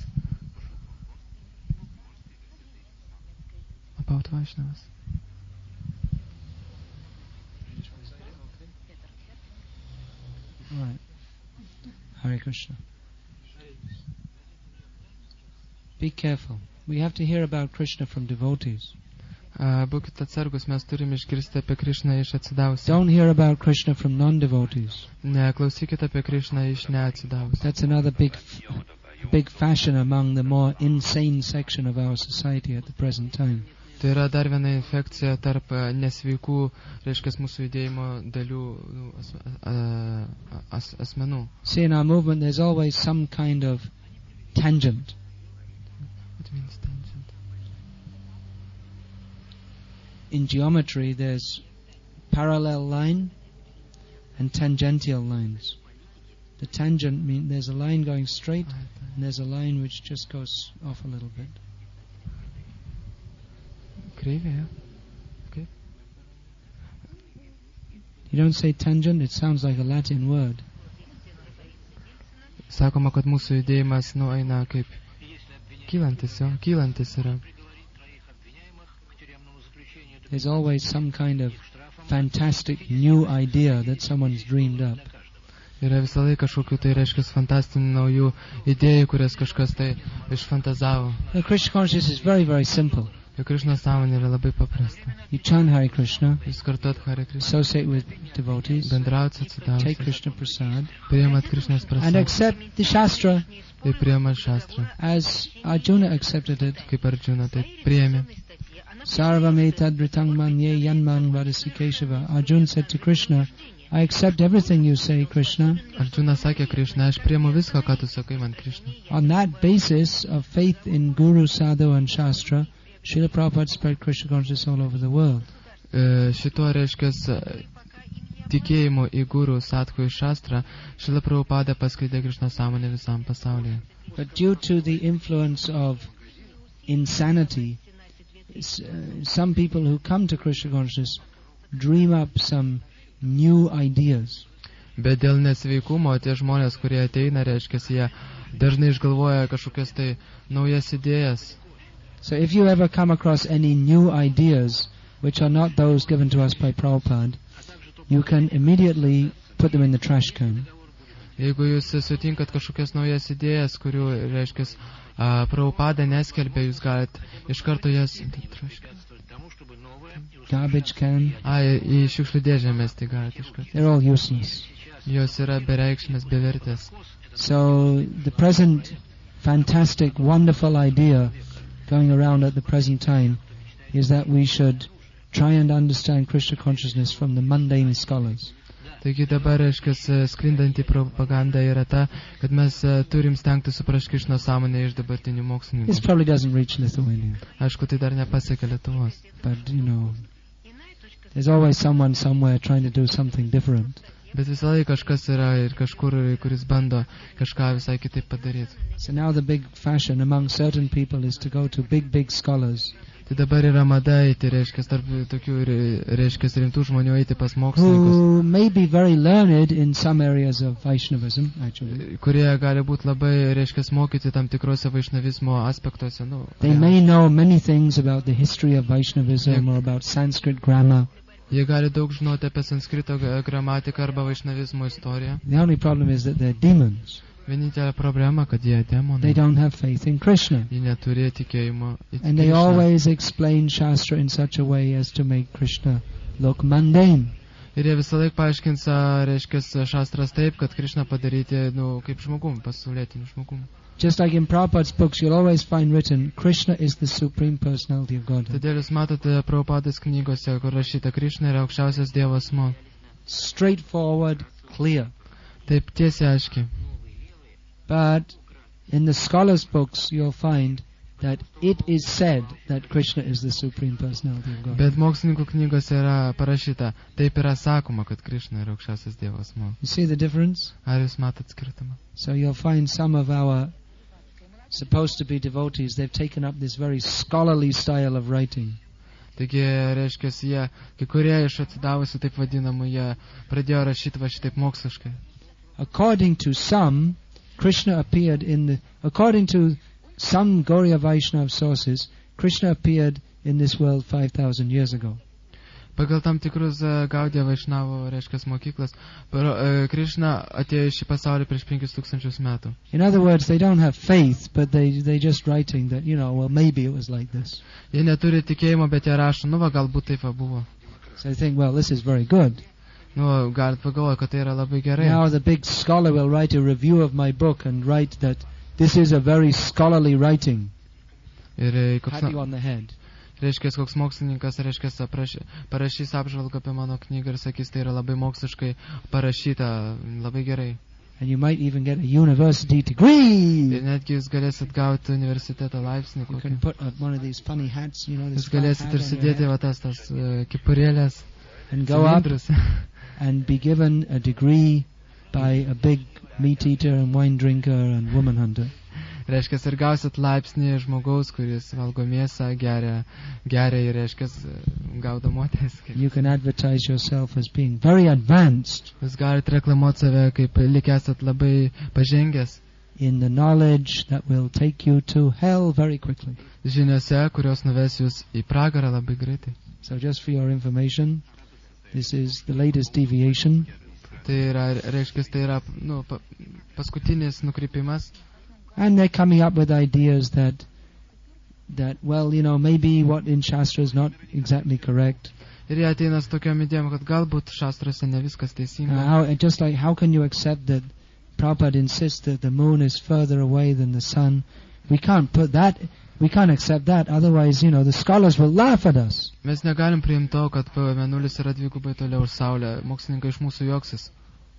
About Vaishnavas. Right. Hare Krishna. Be careful. We have to hear about Krishna from devotees. A, būkite atsargus, mes turime išgirsti apie Krishną iš atsidavusių. Don't hear about Krishna from non-devotees. Ne, klausykite apie Krishną iš neatsidavusių. That's another big, f- big fashion among the more insane section of our society at the present time. Tai yra dar viena infekcija tarp a, nesveikų, reiškia, mūsų judėjimo dalių nu, as, a, as, asmenų. See, in our movement, there's always some kind of tangent. What means tangent? In geometry, there's parallel line and tangential lines. The tangent means there's a line going straight, and there's a line which just goes off a little bit. Kreivė, ja? Okay. You don't say tangent, it sounds like a Latin word. Sakoma, kad mūsų judėjimas nueina kaip kylantis, jo, kylantis yra. There's always some kind of fantastic new idea that someone's dreamed up. Yra visą laiką kažkokių tai reiškia fantastinių naujų idėjų, kurias kažkas tai išfantazavo. The Krishna consciousness is very, very simple. Ir Krishnos sąmonė yra labai paprasta. You chant Hare Krishna, Jūs kartuot Hare Krishna, associate with devotees, bendraut su take atsidavusiais, Krishna prasad, priimat Krishnos and prasadą accept the Shastra ir priimat šastrą, as Arjuna accepted it. kaip Arjuna tai priėmė. Sarvam etadritang manye yanman vadasi Keshava. Arjuna said to Krishna, I accept everything you say, Krishna. Arjuna sakė Krishna, aš priimu viską, ką tu sakai man, Krishna. On that basis of faith in Guru, Sadhu and Shastra, Srila Prabhupada spread Krishna consciousness all over the world. E, šituo reiškia tikėjimu į gurų, sadhų ir šastrą, Šrila Prabhupada paskleidė Krishna sąmonę visam pasaulyje. But due to the influence of insanity, s- uh, some people who come to Krishna consciousness dream up some new ideas. Bet dėl nesveikumo tie žmonės, kurie ateina, reiškia, jie dažnai išgalvoja kažkokias tai naujas idėjas. So if you ever come across any new ideas which are not those given to us by Prabhupada, you can immediately put them in the trash can. Jeigu jūs sutinkat kažkokias naujas idėjas, kurių, reiškia, uh, Prabhupada neskelbė, jūs galit iš karto jas Garbage can. A, į šiukšlių dėžę mesti galit iš karto. They're all useless. Jos yra bereikšmės, bevertės. So the present fantastic, wonderful idea going around at the present time is that we should try and understand Krishna consciousness from the mundane scholars. Taigi dabar, reiškia, sklindanti propaganda yra ta, kad mes uh, turim stengti suprasti Krišnos sąmonę iš dabartinių This mokslininkų. probably doesn't reach Lithuania, Aišku, tai dar nepasiekia Lietuvos. but you know, there's always someone somewhere trying to do something different. Bet visą laiką kažkas yra ir kažkur, kuris bando kažką visai kitaip padaryti. So now the big fashion among certain people is to go to big, big scholars Tai dabar yra mada eiti, reiškia, tarp tokių, reiškia, rimtų žmonių eiti pas mokslininkus, who may be very learned in some areas of Vaishnavism, actually. kurie gali būti labai, reiškia, mokyti tam tikrose vaišnavizmo aspektuose. Nu, They may know many things about the history of Vaishnavism or about Sanskrit grammar. Jie gali daug žinoti apie sanskrito g- gramatiką arba vaišnavizmo istoriją. The only problem is that they're demons. Vienintelė problema, kad jie They demonai. don't have faith in Krishna. Jie neturi tikėjimo į And they Krishną. always explain Shastra in such a way as to make Krishna look mundane. Ir jie visą laiką paaiškins, a, reiškia, šastras taip, kad Krišną padaryti, nu, kaip žmogum, pasaulietiniu žmogum. Just like in Prabhupada's books, you'll always find written, Krishna is the Supreme Personality of Godhead. Todėl jūs matote Prabhupados knygose, kur rašyta Krišna yra aukščiausias Dievo asmuo. Straightforward, clear. Taip tiesiai aiškiai. But in the scholars' books, you'll find that it is said that Krishna is the Supreme Personality of Godhead. Bet mokslininkų knygose yra parašyta, taip yra sakoma, kad Krišna yra aukščiausias Dievo asmuo. You see the difference? Ar jūs matot skirtumą? So you'll find some of our supposed to be devotees, they've taken up this very scholarly style of writing. Taigi, reiškia, jie, kai kurie iš atsidavusių taip vadinamų, jie pradėjo rašyti va šitaip moksliškai. According to some, Krishna appeared in the, according to some Gauriya Vaishnava sources, Krishna appeared in this world five thousand years ago. Pagal tam tikrus uh, Gaudiya Vaišnavo, reiškia, mokyklas, pero, uh, Krišna atėjo į šį pasaulį prieš penkis tūkstančius metų. In other words, they don't have faith, but they, they just writing that, you know, well, maybe it was like this. Jie neturi tikėjimo, bet jie rašo, nu va, galbūt taip va buvo. So they think, well, this is very good. Nu, galit pagalvoti, kad tai yra labai gerai. Now the big scholar will write a review of my book and write that this is a very scholarly writing. Ir e, koks, Pat you na, on the head. reiškia, koks mokslininkas, reiškia, aprašy, parašys apžvalgą apie mano knygą ir sakys, tai yra labai moksliškai parašyta, labai gerai. And you might even get a university degree. Ir netgi jūs galėsit gauti universiteto laipsnį You kokį. can put uh, one of these funny hats, you know, this Jūs flat galėsit hat ir on your sudėti head va tas, tas uh, kipurėlės, and go up cilindrus. and be given a degree by a big meat eater and wine drinker and woman hunter. Reiškia, ir gausit laipsnį žmogaus, kuris valgo mėsą, geria, geria ir, reiškia, gaudo moteris. You can advertise yourself as being very advanced Jūs galite reklamuoti save, kaip lik esat labai pažengęs in the knowledge that will take you to hell very quickly. žiniose, kurios nuves jūs į pragarą labai greitai. So just for your information, this is the latest deviation. Tai yra, reiškia, tai yra, nu, pa, paskutinis nukrypimas. And they're coming up with ideas that, that well, you know, maybe what in Shastra is not exactly correct. Ir jie ateina su tokiam idėjom, kad galbūt šastrose ne viskas Uh, teisinga. how, just like, how can you accept that Prabhupada insists that the moon is further away than the sun? We can't put that, we can't accept that, otherwise, you know, the scholars will laugh at us. Mes negalim priimti to, kad mėnulis yra dvigubai toliau už Saulę. Mokslininkai iš mūsų juoksis.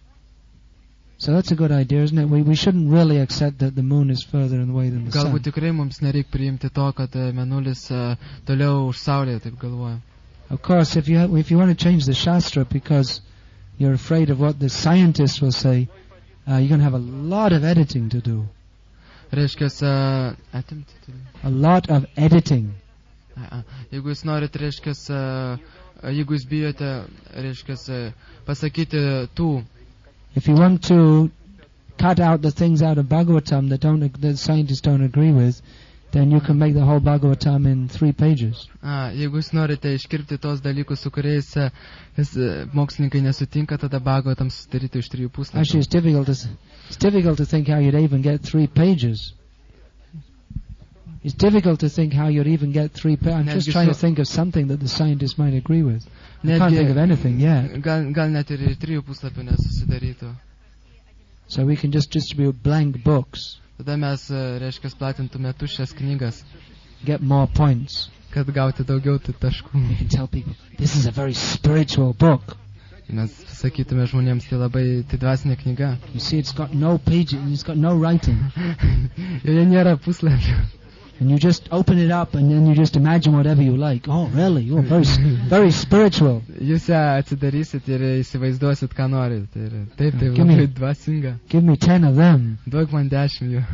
So that's a good idea, isn't it? We, we shouldn't really accept that the moon is further away than the sun. Galbūt tikrai mums nereik priimti to, kad e, mėnulis e, toliau už Saulę, taip galvoju. Of course, if you, ha- if you want to change the Shastra because you're afraid of what the scientists will say, uh, you're going to have a lot of editing to do. Reiškia, e, atimti turiu. A lot of editing. A, jeigu jūs norite, reiškias, jeigu jūs bijote, reiškias, pasakyti tų. If you want to cut out the things out of Bhagavatam that don't, that scientists don't agree with, then you can make the whole Bhagavatam in three pages. A, jeigu jūs norite iškirpti tos dalykus, su kuriais vis, mokslininkai nesutinka, tada Bhagavatam susidaryti iš trijų puslapių. Actually, it's difficult to, it's difficult to think how you'd even get three pages. It's difficult to think how you'd even get three pages. I'm just trying to think of something that the scientists might agree with. I can't think of anything yet. Gal, gal net ir trijų puslapių nesusidarytų. So we can just distribute blank books. Tada mes, reiškia, platintume tuščias knygas. Get more points. Kad gauti daugiau tų taškų. We can tell people, this is a very spiritual book. Mes sakytume žmonėms, tai labai tai dvasinė knyga. You see, it's got no pages, it's got no writing. Joje nėra puslapių. And you just open it up and then you just imagine whatever you like. Oh, really? You're very, very spiritual. Jūs ją atsidarysit ir įsivaizduosit, ką norit. Taip, tai labai dvasinga. Give me ten of them. Duok man dešimt jų.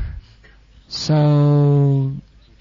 So,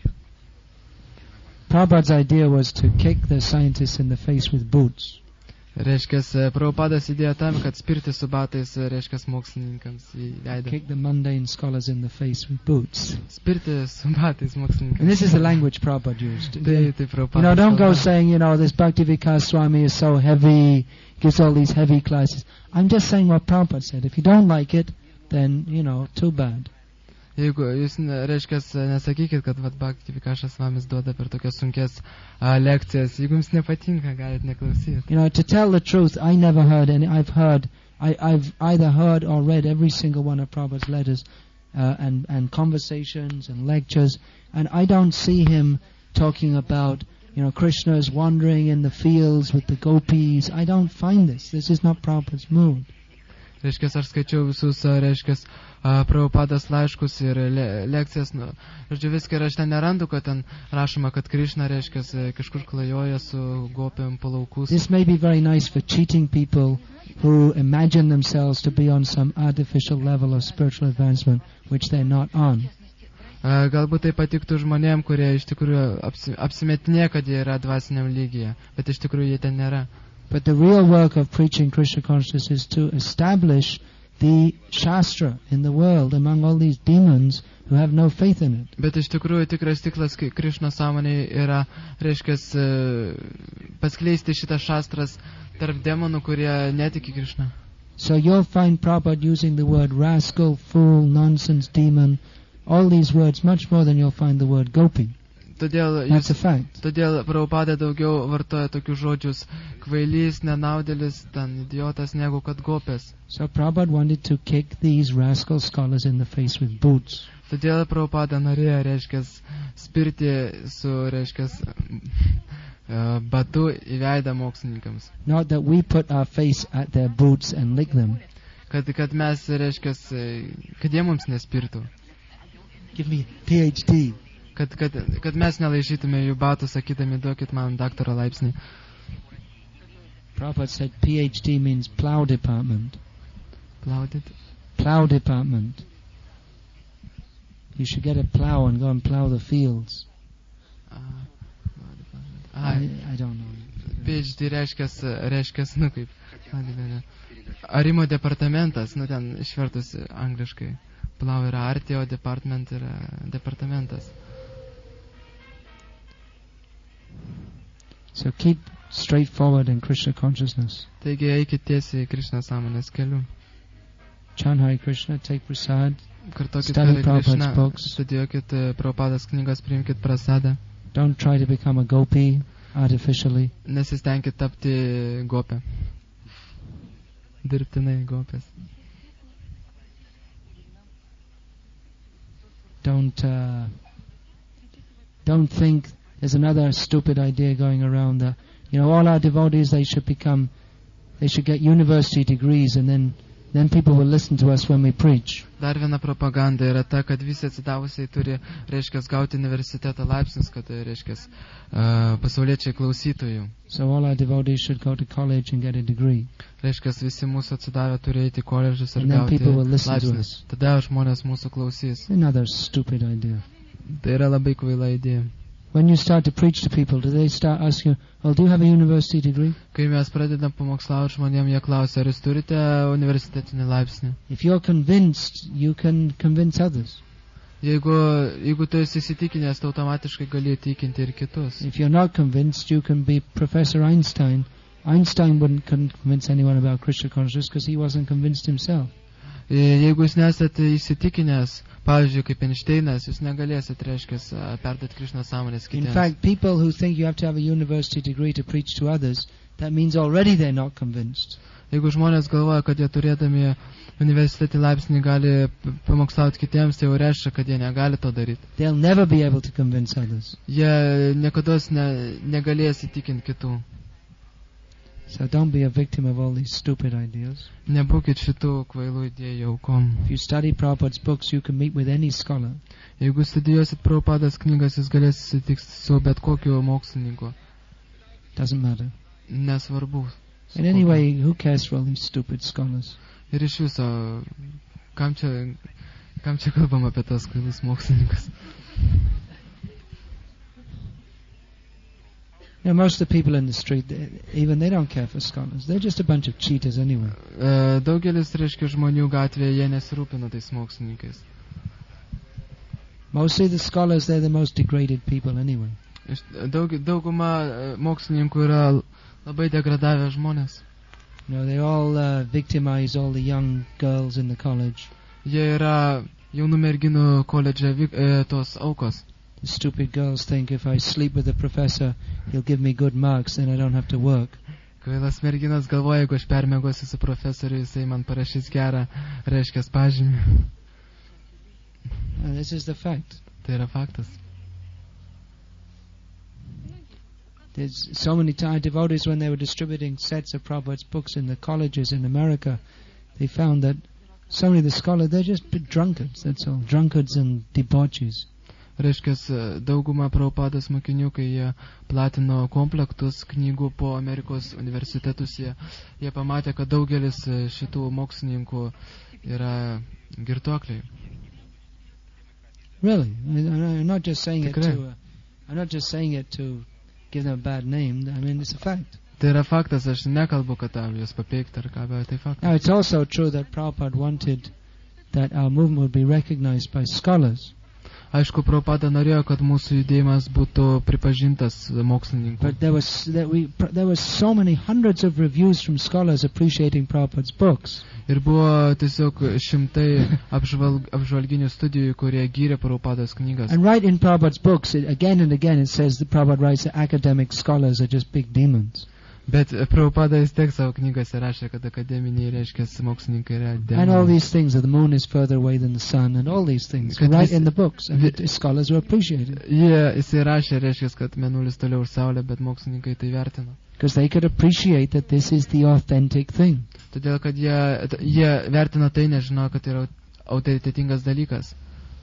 Prabhupada's idea was to kick the scientists in the face with boots. Reiškias, Prabhupadas idėja tam, kad spirti su batais, reiškias, mokslininkams į veidą. Kick the mundane scholars in the face with boots. Spirti su batais mokslininkams. And this is the language Prabhupada used. Tai, tai Prabhupada. You know, don't go saying, you know, this Bhakti Vikas Swami is so heavy, gives all these heavy classes. I'm just saying what Prabhupada said. If you don't like it, then, you know, too bad. Jeigu jūs, reiškias, nesakykit, kad vat Bhakti Vikašas Svamis duoda per tokias sunkes uh, lekcijas. Jeigu jums nepatinka, galit neklausyti. You know, to tell the truth, I never heard any, I've heard, I, I've either heard or read every single one of Prabhupada's letters uh, and, and conversations and lectures, and I don't see him talking about, you know, Krishna's wandering in the fields with the gopis. I don't find this. This is not Prabhupada's mood. Reiškias, aš skaičiau visus, reiškias, Prabhupados laiškus ir le, lekcijas. Nu, žodžiu, viską ir aš ten nerandu, kad ten rašoma, kad Krishna, reiškias, kažkur klajoja su gopėm po laukus. This may be very nice for cheating people who imagine themselves to be on some artificial level of spiritual advancement, which they're not on. Uh, galbūt tai patiktų žmonėm, kurie iš tikrųjų apsi, apsimetinė, kad jie yra dvasiniam lygyje, bet iš tikrųjų jie ten nėra. But the real work of preaching Krishna consciousness is to establish the Shastra in the world among all these demons who have no faith in it. Bet iš tikrųjų tikras tiklas Krishna sąmonėje yra, reiškias, paskleisti šitas šastras tarp demonų, kurie netiki Krishna. So you'll find Prabhupada using the word rascal, fool, nonsense, demon, all these words much more than you'll find the word gopi. Todėl, That's jūs, a fact. todėl Prabhupada daugiau vartoja tokius žodžius kvailys, nenaudėlis, ten idiotas, negu kad gopės. So Prabhupada wanted to kick these rascal scholars in the face with boots. Todėl Prabhupada norėjo, reiškias, spirti su, reiškias, batu į veidą mokslininkams. Not that we put our face at their boots and lick them. Kad, kad mes, reiškias, kad jie mums nespirtų. Give me P H D. Kad, kad, kad mes nelaižytume jų batų, sakydami, duokit man daktaro laipsnį. Prabhupada said P H D means plow department. Plaudit? Plow department. You should get a plow and go and plow the fields. Uh, I, I don't know. P H D reiškias, reiškias, nu kaip, arimo departamentas, nu ten išvertus angliškai. Plow yra arti, o department yra departamentas. So keep straight forward in Krishna consciousness. Taigi eikit tiesiai Krishna sąmonės keliu. Chant Hare Krishna, take prasad, Kartokit study Hare Prabhupada's Krishna, books. studijuokit Prabhupados knygas, priimkit prasadą. Don't try to become a gopi artificially. Nesistengkit tapti gopę. Dirbtinai gopės. Don't uh, don't think there's another stupid idea going around that, you know, all our devotees, they should become, they should get university degrees and then then people will listen to us when we preach. Dar viena propaganda yra ta, kad visi atsidavusiai turi, reiškias, gauti universiteto laipsnius, kad, reiškias, uh, pasauliečiai klausytojų. So all our devotees should go to college and get a degree. Reiškias, visi mūsų atsidavę turi eiti koledžus ir And then gauti people will listen to laipsnius. us. Tada žmonės mūsų klausys. Another stupid idea. Tai yra labai kvaila idėja. When you start to preach to people, do they start asking you, well, do you have a university degree? Kai mes pradedam pamokslauti žmonėm, jie klausia, ar jūs turite universitetinį laipsnį? If you're convinced, you can convince others. Jeigu, jeigu tu esi įsitikinęs, tu automatiškai gali įtikinti ir kitus. If you're not convinced, you can be Professor Einstein. Einstein wouldn't convince anyone about Krishna consciousness because he wasn't convinced himself. Jeigu jūs nesate įsitikinęs, pavyzdžiui, kaip Einšteinas, jūs negalėsite, reiškia, perduoti Krishna sąmonės kitiems. In fact, people who think you have to have a university degree to preach to others, that means already they're not convinced. Jeigu žmonės galvoja, kad jie turėdami universitetinį laipsnį gali pamokslauti kitiems, tai jau reiškia, kad jie negali to daryti. They'll never be able to convince others. Jie niekados ne, negalės įtikinti kitų. So don't be a victim of all these stupid ideas. Nebūkit šitų kvailų idėjų aukom. If you study Prabhupada's books, you can meet with any scholar. Jeigu studijuosit Prabhupadas knygas, jūs galėsite susitikti su bet kokiu mokslininku. Doesn't matter. Nesvarbu. And anyway, who cares for all these stupid scholars? Ir iš viso, kam čia, kam čia kalbam apie tas kvailus mokslininkus? Now, most of the people in the street, they, even they don't care for scholars. They're just a bunch of cheaters anyway. Uh, daugelis, reiškia, žmonių gatvėje, jie nesirūpina tais mokslininkais. Mostly the scholars, they're the most degraded people anyway. Daug, dauguma uh, mokslininkų yra labai degradavę žmonės. You know, they all uh, victimize all the young girls in the college. Jie yra jaunų merginų koledže uh, tos aukos. The stupid girls think if I sleep with the professor, he'll give me good marks, then I don't have to work. Kvailas merginas galvoja, jeigu aš permiegosiu su profesoriu, jisai man parašys gerą, reiškia, pažymį. And this is the fact. Tai yra faktas. There's so many times devotees, when they were distributing sets of Prabhupada's books in the colleges in America, they found that so many of the scholars, they're just drunkards, that's all. Drunkards and debauchees. Reiškia, dauguma Prabhupados mokinių, kai jie platino komplektus knygų po Amerikos universitetus, jie, jie pamatė, kad daugelis šitų mokslininkų yra girtuokliai. Really? I'm not just saying it Tikrai. to, uh, I'm not just saying it to give them a bad name. I mean, it's a fact. Tai yra faktas, aš nekalbu, kad tam jūs papeikti ar ką, bet tai faktas. Now, it's also true that Prabhupada wanted that our movement would be recognized by scholars. Aišku, Prabhupada norėjo, kad mūsų judėjimas būtų pripažintas mokslininkų. But there was there, we, there was so many hundreds of reviews from scholars appreciating Prabhupada's books. Ir buvo tiesiog šimtai apžvalg, apžvalginių studijų, kurie gyrė Prabhupados knygas. And right in Prabhupada's books, it, again and again, it says that Prabhupada writes that academic scholars are just big demons. Bet Prabhupada vis tiek savo knygose rašė, kad akademiniai, reiškia, mokslininkai yra demonai. And all these things, that the moon is further away than the sun, and all these things, Kad right vis- in the books, and the scholars were appreciating it. Jie jisai rašė, reiškia, kad mėnulis toliau už saulę, bet mokslininkai tai vertino. Because they could appreciate that this is the authentic thing. Todėl, kad jie, jie vertino tai, nežino, kad tai yra autoritetingas dalykas.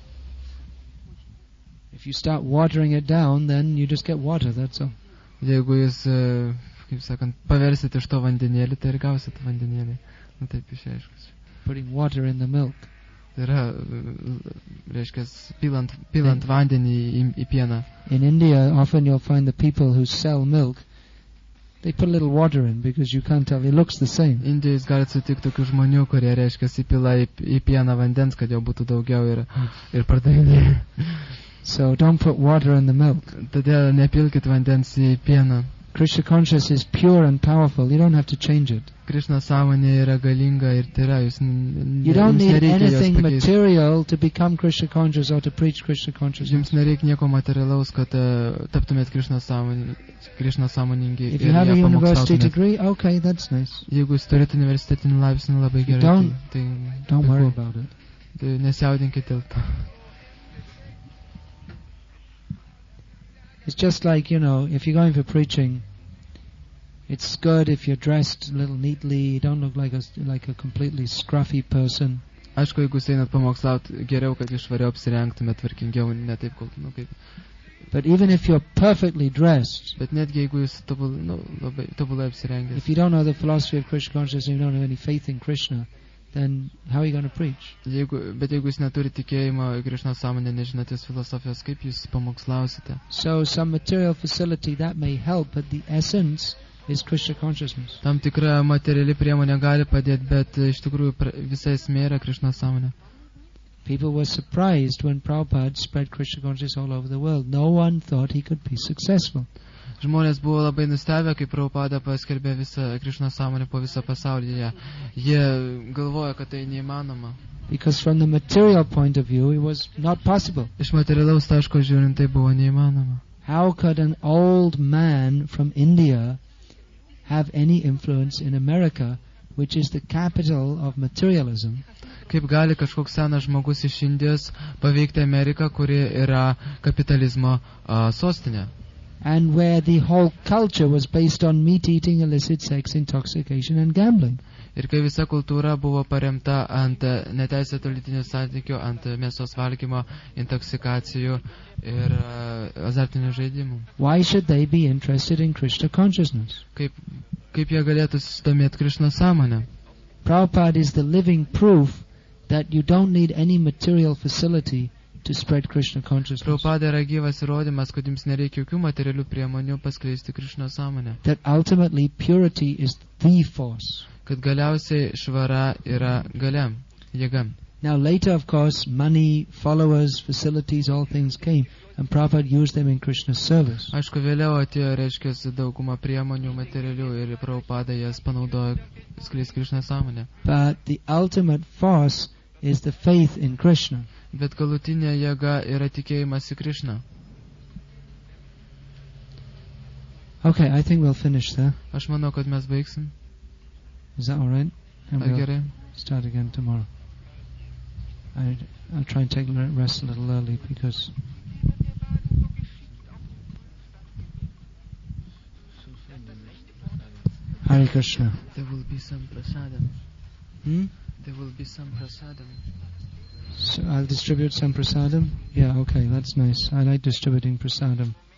If you start watering it down, then you just get water, that's all. Jeigu jūs, e, kaip sakant, paversit iš to vandenėlį, tai ir gausit vandenėlį. Nu taip išaiškus. Putting water in the milk. Tai yra, reiškia, pilant, pilant vandenį į, į pieną. In India, often you'll find the people who sell milk, they put a little water in because you can't tell, it looks the same. Indijai jūs galite sutikti tokių žmonių, kurie, reiškia, įpila į, į pieną vandens, kad jau būtų daugiau ir, ir pardavinėja. So don't put water in the milk. Todėl nepilkit vandens į pieną. Krishna consciousness is pure and powerful. You don't have to change it. Krishna sąmonė yra galinga ir tyra. Jūs, n- You don't jums need nereikia jos anything pakeisti. material to become Krishna conscious or to preach Krishna consciousness. Jums nereikia nieko materialaus, kad uh, taptumėt Krishna sąmonė, Krishna sąmoningi If ir you have a ją university pamokslautumėt. degree, okay, that's nice. Jeigu jūs turite universitetinį laipsnį, labai gerai. Don't- tai, Don't tai, worry puiku. about it. Tai nesijaudinkit dėl to. It's just like, you know, if you're going for preaching, it's good if you're dressed a little neatly, you don't look like a, like a completely scruffy person. Aišku, jeigu jūs einat pamokslauti, geriau, kad išvariau apsirengtumėt tvarkingiau, ne taip, kol, nu, kaip. But even if you're perfectly dressed, Bet netgi jeigu jūs tobul, nu, labai tobulai apsirengęs, if you don't know the philosophy of Krishna consciousness and you don't have any faith in Krishna, then how are you going to preach? Jeigu, bet jeigu jūs neturi tikėjimo į Krišnos sąmonę, nežinotės filosofijos, kaip jūs pamokslausite? So some material facility that may help, but the essence is Krishna consciousness. Tam tikra materiali priemonė gali padėti, bet iš tikrųjų visa esmė yra Krišnos sąmonė. People were surprised when Prabhupada spread Krishna consciousness all over the world. No one thought he could be successful. Žmonės buvo labai nustebę, kai Prabhupada paskelbė visą Krišnos sąmonę po visą pasaulį. Jie galvoja, kad tai neįmanoma. Because from the material point of view, it was not possible. Iš materialaus taško žiūrint, tai buvo neįmanoma. How could an old man from India have any influence in America, which is the capital of materialism? Kaip gali kažkoks senas žmogus iš Indijos paveikti Ameriką, kuri yra kapitalizmo uh, sostinė? And where the whole culture was based on meat eating, illicit sex, intoxication and gambling. Ir kai visa kultūra buvo paremta ant neteisėtų lytinių santykių, ant mėsos valgymo, intoksikacijų ir uh, azartinių žaidimų. Why should they be interested in Krishna consciousness? Kaip, kaip jie galėtų susidomėti Krishna sąmonę? Prabhupada is the living proof that you don't need any material facility to spread Krishna consciousness. Prabhupada yra gyvas įrodymas, kad jums nereikia jokių materialių priemonių paskleisti Krishna sąmonę. That ultimately purity is the force. Kad galiausiai švara yra galia, jėga. Now later, of course, money, followers, facilities, all things came, and Prabhupada used them in Krishna's service. Aišku, vėliau atėjo, reiškia, dauguma priemonių materialių ir Prabhupada jas panaudojo skleisti Krishna sąmonę. But the ultimate force is the faith in Krishna. Bet galutinė jėga yra tikėjimas į Krishną. Okay, I think we'll finish there. Aš manau, kad mes baigsim. Is that all right? And Ar we'll gerai? start again tomorrow. I, I'll try and take a rest a little early because Hare Krishna. There will be some prasadam. Hmm? There will be some prasadam. So I'll distribute some prasadam. Yeah, okay, that's nice. I like distributing prasadam.